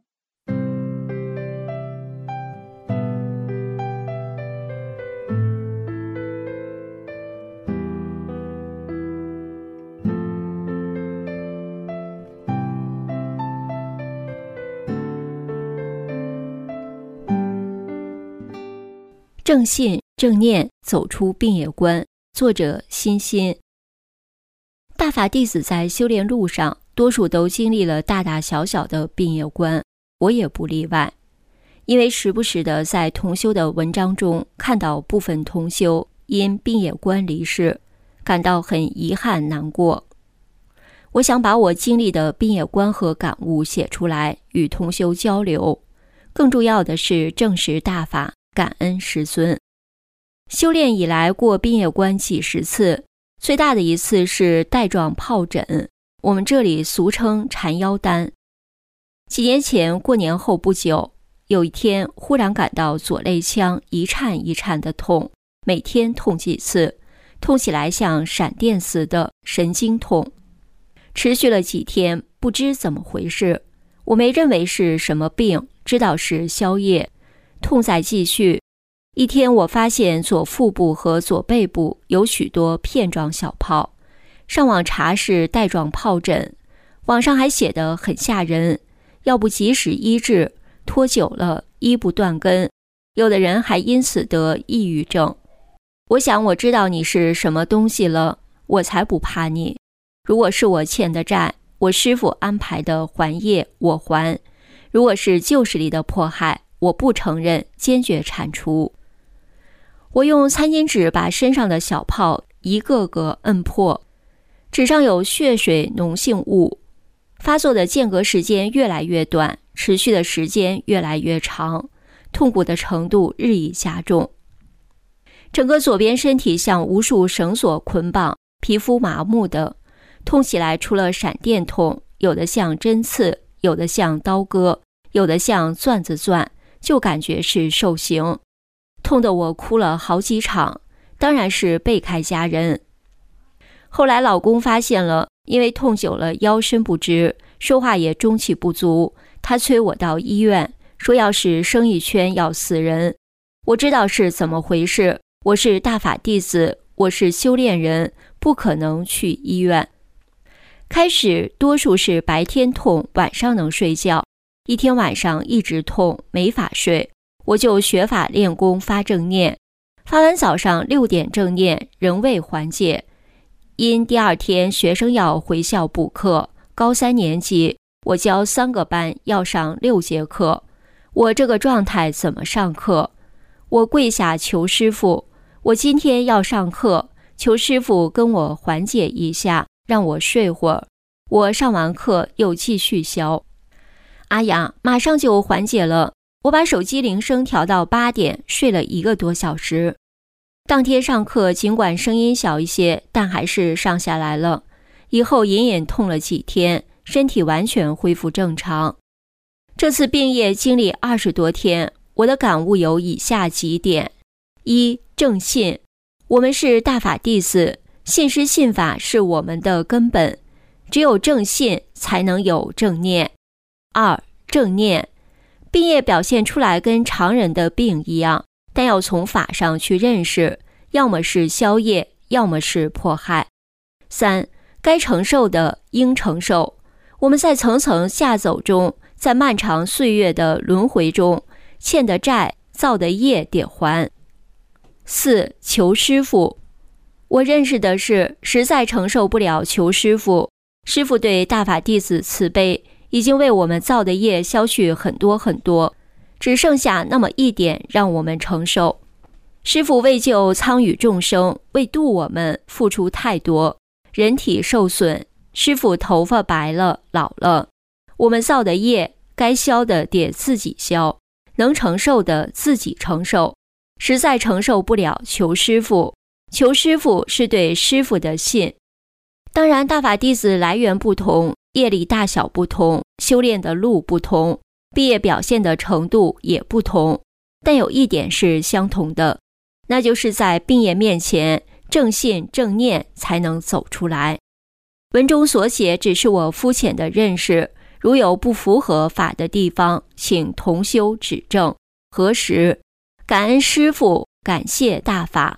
正信正念走出病业关，作者欣欣。大法弟子在修炼路上，多数都经历了大大小小的病业关，我也不例外。因为时不时的在同修的文章中看到部分同修因病业关离世，感到很遗憾难过。我想把我经历的病业关和感悟写出来，与同修交流。更重要的是证实大法，感恩师尊。修炼以来过病业关几十次，最大的一次是带状疱疹，我们这里俗称缠腰丹。几年前过年后不久，有一天忽然感到左肋腔一颤一颤的痛，每天痛几次，痛起来像闪电似的神经痛，持续了几天，不知怎么回事。我没认为是什么病，知道是宵夜，痛在继续。一天我发现左腹部和左背部有许多片状小泡，上网查是带状疱疹，网上还写得很吓人，要不及时医治，拖久了医不断根，有的人还因此得抑郁症。我想我知道你是什么东西了，我才不怕你。如果是我欠的债，我师父安排的还业我还，如果是旧势力的迫害，我不承认，坚决铲除。我用餐巾纸把身上的小泡一个个摁破，纸上有血水脓性物，发作的间隔时间越来越短， 持续的时间越来越长，痛苦的程度日益加重。整个左边身体像无数绳索捆绑，皮肤麻木的，痛起来除了闪电痛，有的像针刺，有的像刀割，有的像钻子钻，就感觉是受刑。痛得我哭了好几场，当然是背开家人。后来老公发现了，因为痛久了腰身不直，说话也中气不足，他催我到医院，说要是生一圈要死人。我知道是怎么回事，我是大法弟子，我是修炼人，不可能去医院。开始多数是白天痛，晚上能睡觉，一天晚上一直痛，没法睡，我就学法练功发正念，发完早上6点正念，仍未缓解。因第二天学生要回校补课，高3年级，我教3个班，要上6节课，我这个状态怎么上课？我跪下求师父，我今天要上课，求师父跟我缓解一下，让我睡会儿。我上完课又继续消。哎呀，马上就缓解了。我把手机铃声调到8点，睡了1个多小时。当天上课尽管声音小一些，但还是上下来了。以后隐隐痛了几天，身体完全恢复正常。这次病业经历20多天，我的感悟有以下几点：一、正信，我们是大法弟子，信师信法是我们的根本，只有正信才能有正念。2、正念，病业表现出来跟常人的病一样，但要从法上去认识，要么是消业，要么是迫害。3、该承受的应承受，我们在层层下走中，在漫长岁月的轮回中，欠的债造的业得还。4、求师父，我认识的是实在承受不了求师父，师父对大法弟子慈悲，已经为我们造的业消去很多很多，只剩下那么一点让我们承受。师父为救苍宇众生，为度我们付出太多，人体受损，师父头发白了，老了，我们造的业该消的得自己消，能承受的自己承受，实在承受不了求师父，求师父是对师父的信。当然大法弟子来源不同，业力大小不同，修炼的路不同，毕业表现的程度也不同，但有一点是相同的，那就是在病业面前，正信正念才能走出来。文中所写只是我肤浅的认识，如有不符合法的地方，请同修指正核实。感恩师父，感谢大法。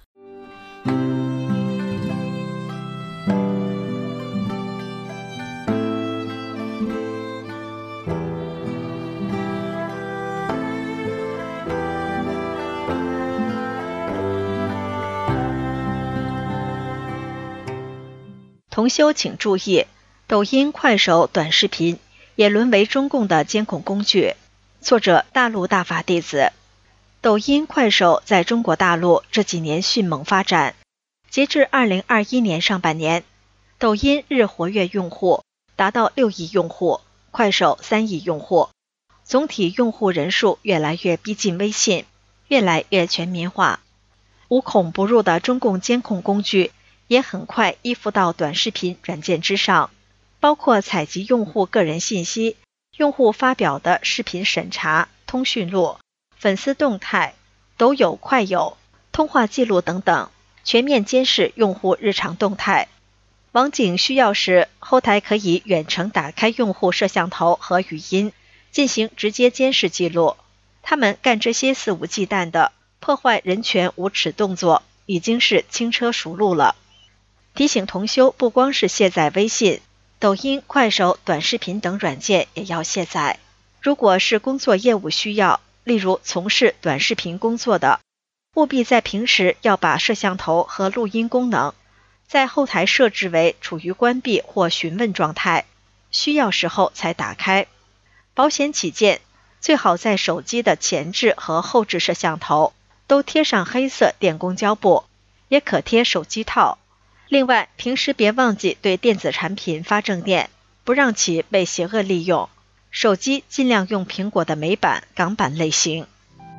同修请注意，抖音、快手短视频也沦为中共的监控工具。作者大陆大法弟子。抖音、快手在中国大陆这几年迅猛发展，截至2021年上半年，抖音日活跃用户达到6亿用户，快手3亿用户，总体用户人数越来越逼近微信，越来越全民化。无孔不入的中共监控工具也很快依附到短视频软件之上，包括采集用户个人信息、用户发表的视频审查、通讯录、粉丝动态、抖友、快友、通话记录等等，全面监视用户日常动态。网警需要时，后台可以远程打开用户摄像头和语音，进行直接监视记录。他们干这些肆无忌惮的破坏人权无耻动作，已经是轻车熟路了。提醒同修，不光是卸载微信、抖音、快手、短视频等软件也要卸载。如果是工作业务需要，例如从事短视频工作的，务必在平时要把摄像头和录音功能在后台设置为处于关闭或询问状态，需要时候才打开。保险起见，最好在手机的前置和后置摄像头都贴上黑色电工胶布，也可贴手机套。另外，平时别忘记对电子产品发正念，不让其被邪恶利用。 手机尽量用苹果的美版、港版类型。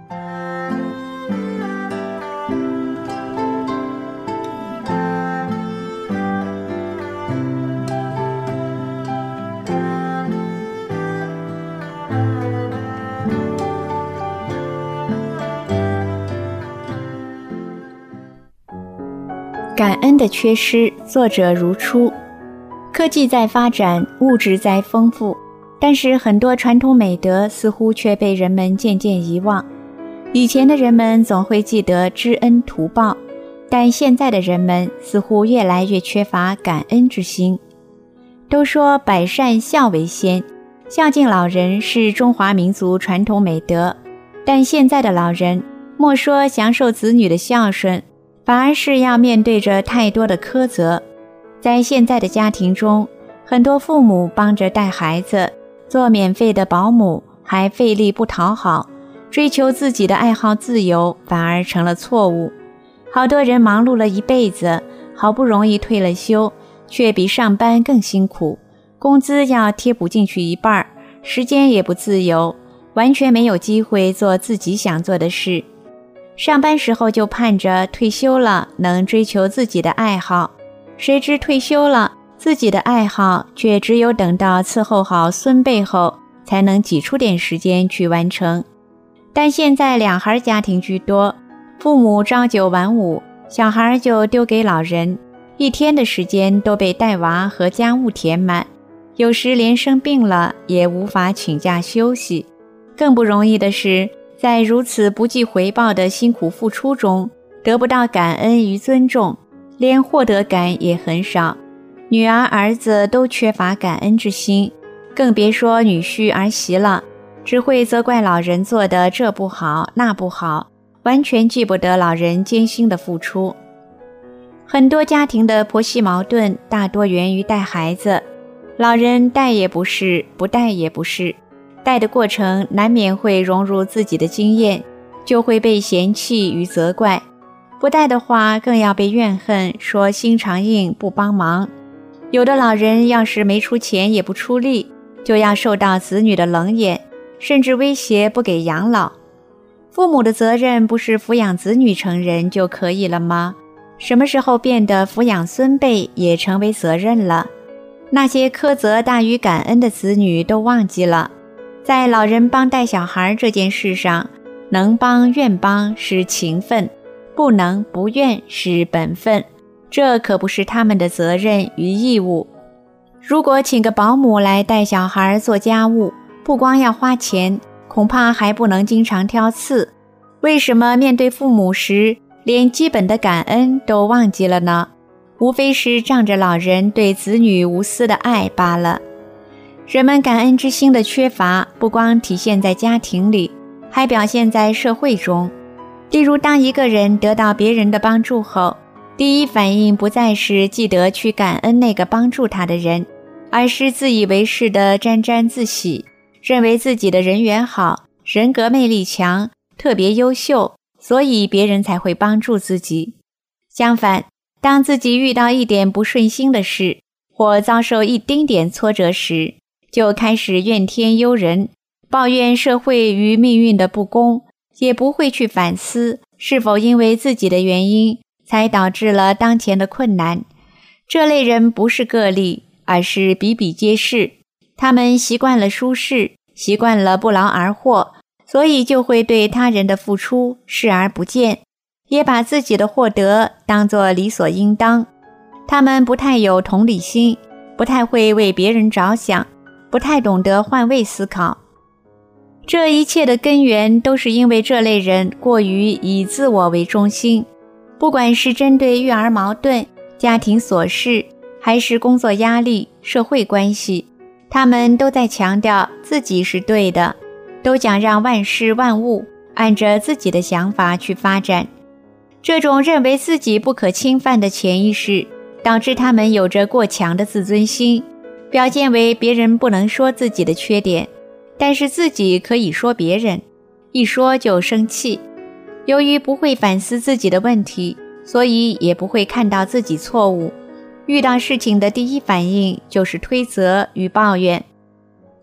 感恩的缺失，作者如初。科技在发展，物质在丰富，但是很多传统美德似乎却被人们渐渐遗忘。以前的人们总会记得知恩图报，但现在的人们似乎越来越缺乏感恩之心。都说百善孝为先，孝敬老人是中华民族传统美德，但现在的老人莫说享受子女的孝顺，反而是要面对着太多的苛责。在现在的家庭中，很多父母帮着带孩子，做免费的保姆，还费力不讨好，追求自己的爱好自由，反而成了错误。好多人忙碌了一辈子，好不容易退了休，却比上班更辛苦，工资要贴补进去一半，时间也不自由，完全没有机会做自己想做的事。上班时候就盼着退休了能追求自己的爱好，谁知退休了，自己的爱好却只有等到伺候好孙辈后才能挤出点时间去完成。但现在两孩家庭居多，父母朝九晚五，小孩就丢给老人，一天的时间都被带娃和家务填满，有时连生病了也无法请假休息。更不容易的是，在如此不计回报的辛苦付出中，得不到感恩与尊重，连获得感也很少。女儿儿子都缺乏感恩之心，更别说女婿儿媳了，只会责怪老人做的这不好那不好，完全记不得老人艰辛的付出。很多家庭的婆媳矛盾大多源于带孩子，老人带也不是，不带也不是，带的过程难免会融入自己的经验，就会被嫌弃与责怪；不带的话更要被怨恨，说心肠硬不帮忙。有的老人要是没出钱也不出力，就要受到子女的冷眼，甚至威胁不给养老。父母的责任不是抚养子女成人就可以了吗？什么时候变得抚养孙辈也成为责任了？那些苛责大于感恩的子女都忘记了，在老人帮带小孩这件事上，能帮愿帮是情分，不能不愿是本分，这可不是他们的责任与义务。如果请个保姆来带小孩做家务，不光要花钱，恐怕还不能经常挑刺。为什么面对父母时，连基本的感恩都忘记了呢？无非是仗着老人对子女无私的爱罢了。人们感恩之心的缺乏，不光体现在家庭里，还表现在社会中。例如，当一个人得到别人的帮助后，第一反应不再是记得去感恩那个帮助他的人，而是自以为是的沾沾自喜，认为自己的人缘好，人格魅力强，特别优秀，所以别人才会帮助自己。相反，当自己遇到一点不顺心的事，或遭受一丁点挫折时，就开始怨天尤人，抱怨社会与命运的不公，也不会去反思是否因为自己的原因才导致了当前的困难。这类人不是个例，而是比比皆是。他们习惯了舒适，习惯了不劳而获，所以就会对他人的付出视而不见，也把自己的获得当作理所应当。他们不太有同理心，不太会为别人着想，不太懂得换位思考。这一切的根源都是因为这类人过于以自我为中心，不管是针对育儿矛盾、家庭琐事，还是工作压力、社会关系，他们都在强调自己是对的，都想让万事万物按着自己的想法去发展。这种认为自己不可侵犯的潜意识，导致他们有着过强的自尊心，表现为别人不能说自己的缺点，但是自己可以说别人，一说就生气。由于不会反思自己的问题，所以也不会看到自己错误，遇到事情的第一反应就是推责与抱怨。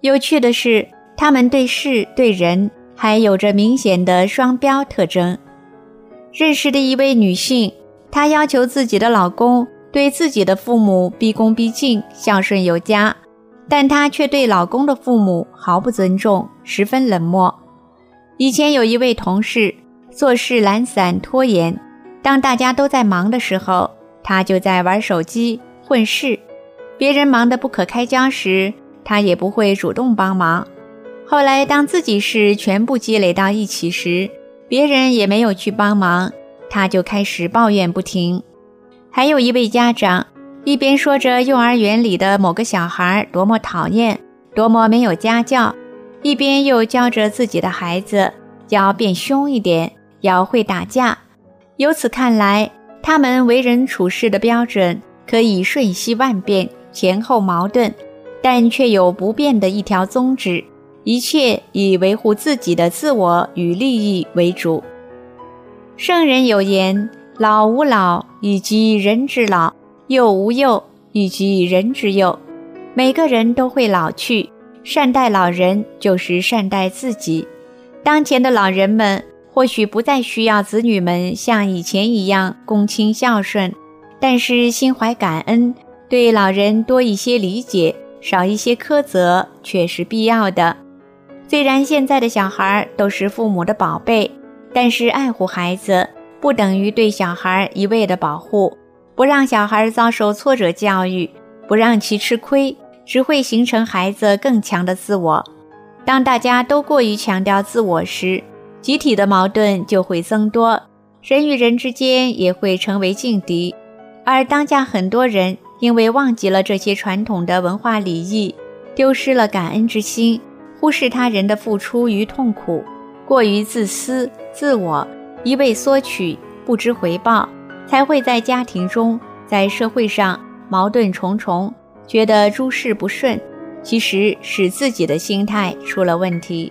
有趣的是，他们对事对人还有着明显的双标特征。认识的一位女性，她要求自己的老公对自己的父母毕恭毕敬，孝顺有加，但她却对老公的父母毫不尊重，十分冷漠。以前有一位同事做事懒散拖延，当大家都在忙的时候，她就在玩手机混事，别人忙得不可开交时，她也不会主动帮忙。后来当自己事全部积累到一起时，别人也没有去帮忙，她就开始抱怨不停。还有一位家长，一边说着幼儿园里的某个小孩多么讨厌，多么没有家教，一边又教着自己的孩子要变凶一点，要会打架。由此看来，他们为人处事的标准可以瞬息万变，前后矛盾，但却有不变的一条宗旨，一切以维护自己的自我与利益为主。圣人有言，老吾老以及人之老，幼吾幼以及人之幼。每个人都会老去，善待老人就是善待自己。当前的老人们或许不再需要子女们像以前一样恭亲孝顺，但是心怀感恩，对老人多一些理解，少一些苛责，却是必要的。虽然现在的小孩都是父母的宝贝，但是爱护孩子不等于对小孩一味的保护，不让小孩遭受挫折教育，不让其吃亏，只会形成孩子更强的自我。当大家都过于强调自我时，集体的矛盾就会增多，人与人之间也会成为劲敌。而当下很多人因为忘记了这些传统的文化礼仪，丢失了感恩之心，忽视他人的付出与痛苦，过于自私自我，一味索取，不知回报，才会在家庭中，在社会上矛盾重重，觉得诸事不顺，其实是自己的心态出了问题。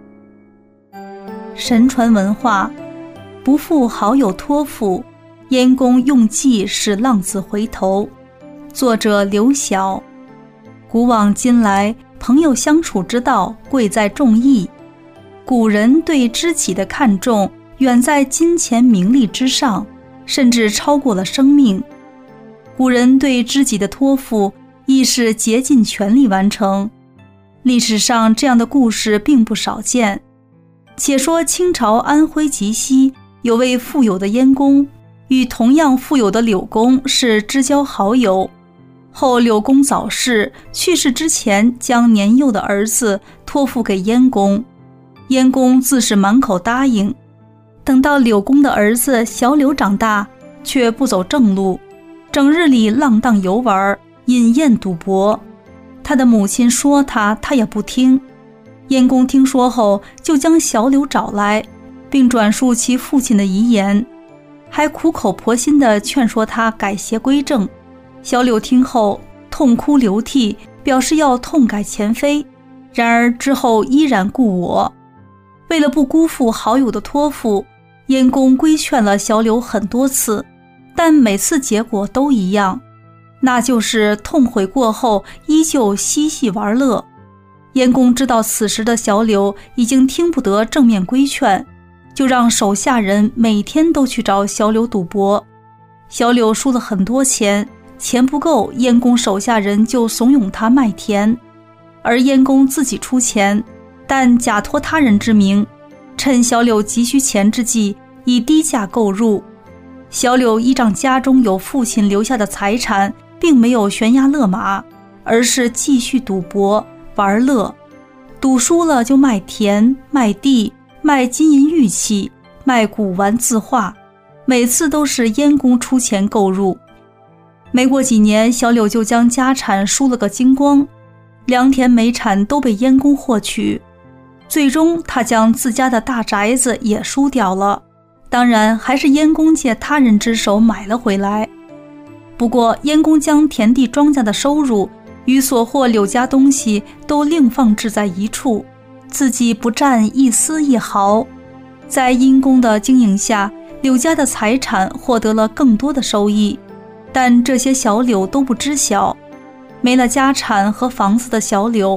神传文化，不负好友托付，燕公用计使浪子回头。作者刘晓。古往今来，朋友相处之道贵在重义。古人对知己的看重远在金钱名利之上，甚至超过了生命。古人对知己的托付亦是竭尽全力完成。历史上这样的故事并不少见。且说清朝安徽吉溪有位富有的燕公，与同样富有的柳公是知交好友。后柳公早逝，去世之前将年幼的儿子托付给燕公，燕公自是满口答应。等到柳公的儿子小柳长大，却不走正路，整日里浪荡游玩，饮宴赌博。他的母亲说他也不听。燕公听说后，就将小柳找来，并转述其父亲的遗言，还苦口婆心地劝说他改邪归正。小柳听后痛哭流涕，表示要痛改前非，然而之后依然故我。为了不辜负好友的托付，燕公规劝了小柳很多次，但每次结果都一样，那就是痛悔过后依旧嬉戏玩乐。燕公知道此时的小柳已经听不得正面规劝，就让手下人每天都去找小柳赌博。小柳输了很多钱，钱不够，燕公手下人就怂恿他卖田，而燕公自己出钱，但假托他人之名，趁小柳急需钱之际，以低价购入。小柳依仗家中有父亲留下的财产，并没有悬崖勒马，而是继续赌博玩乐，赌输了就卖田卖地，卖金银玉器，卖古玩字画，每次都是燕公出钱购入。没过几年，小柳就将家产输了个精光，良田美产都被燕公获取，最终他将自家的大宅子也输掉了，当然还是燕公借他人之手买了回来。不过燕公将田地庄稼的收入与所获柳家东西都另放置在一处，自己不占一丝一毫。在燕公的经营下，柳家的财产获得了更多的收益，但这些小柳都不知晓。没了家产和房子的小柳，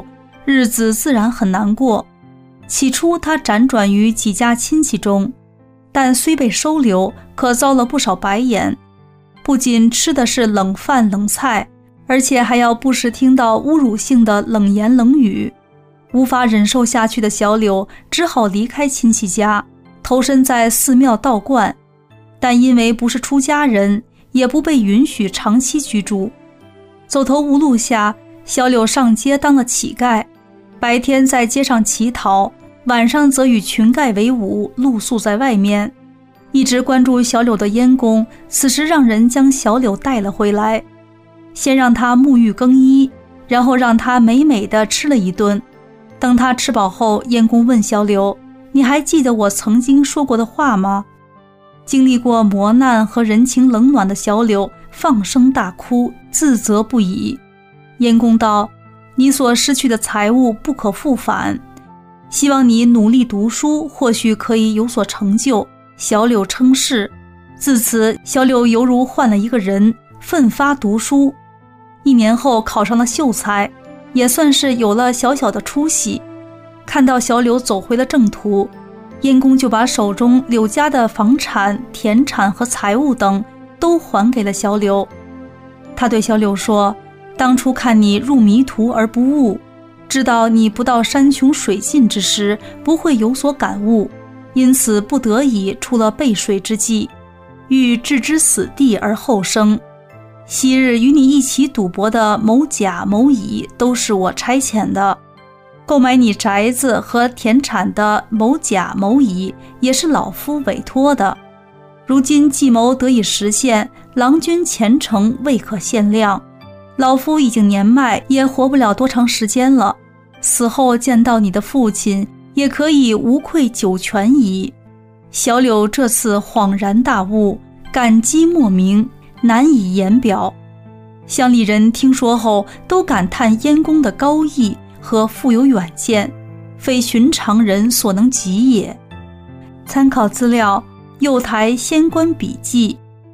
日子自然很难过。起初他辗转于几家亲戚中，但虽被收留，可遭了不少白眼。不仅吃的是冷饭冷菜，而且还要不时听到侮辱性的冷言冷语。无法忍受下去的小柳只好离开亲戚家，投身在寺庙道观，但因为不是出家人，也不被允许长期居住。走投无路下，小柳上街当了乞丐，白天在街上乞讨，晚上则与裙丐为伍，露宿在外面。一直关注小柳的燕公此时让人将小柳带了回来，先让他沐浴更衣，然后让他美美的吃了一顿。等他吃饱后，燕公问小柳：“你还记得我曾经说过的话吗？”经历过磨难和人情冷暖的小柳放声大哭，自责不已。燕公道：“你所失去的财物不可复返，希望你努力读书，或许可以有所成就。”小柳称是。自此，小柳犹如换了一个人，奋发读书。1年后考上了秀才，也算是有了小小的出息。看到小柳走回了正途，燕公就把手中柳家的房产、田产和财物等都还给了小柳。他对小柳说：“当初看你入迷途而不悟，知道你不到山穷水尽之时不会有所感悟，因此不得已出了背水之计，欲置之死地而后生。昔日与你一起赌博的某甲某乙都是我差遣的，购买你宅子和田产的某甲某乙也是老夫委托的。如今计谋得以实现，郎君前程未可限量。老夫已经年迈，也活不了多长时间了，死后见到你的父亲，也可以无愧九泉矣。”小柳这次恍然大悟，感激莫名，难以言表。乡里人听说后都感叹燕公的高义和富有远见，非寻常人所能及也。参考资料：右台仙官笔记。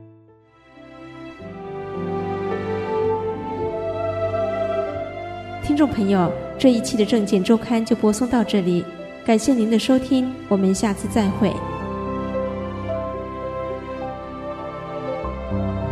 听众朋友，这一期的政见周刊就播送到这里，感谢您的收听，我们下次再会。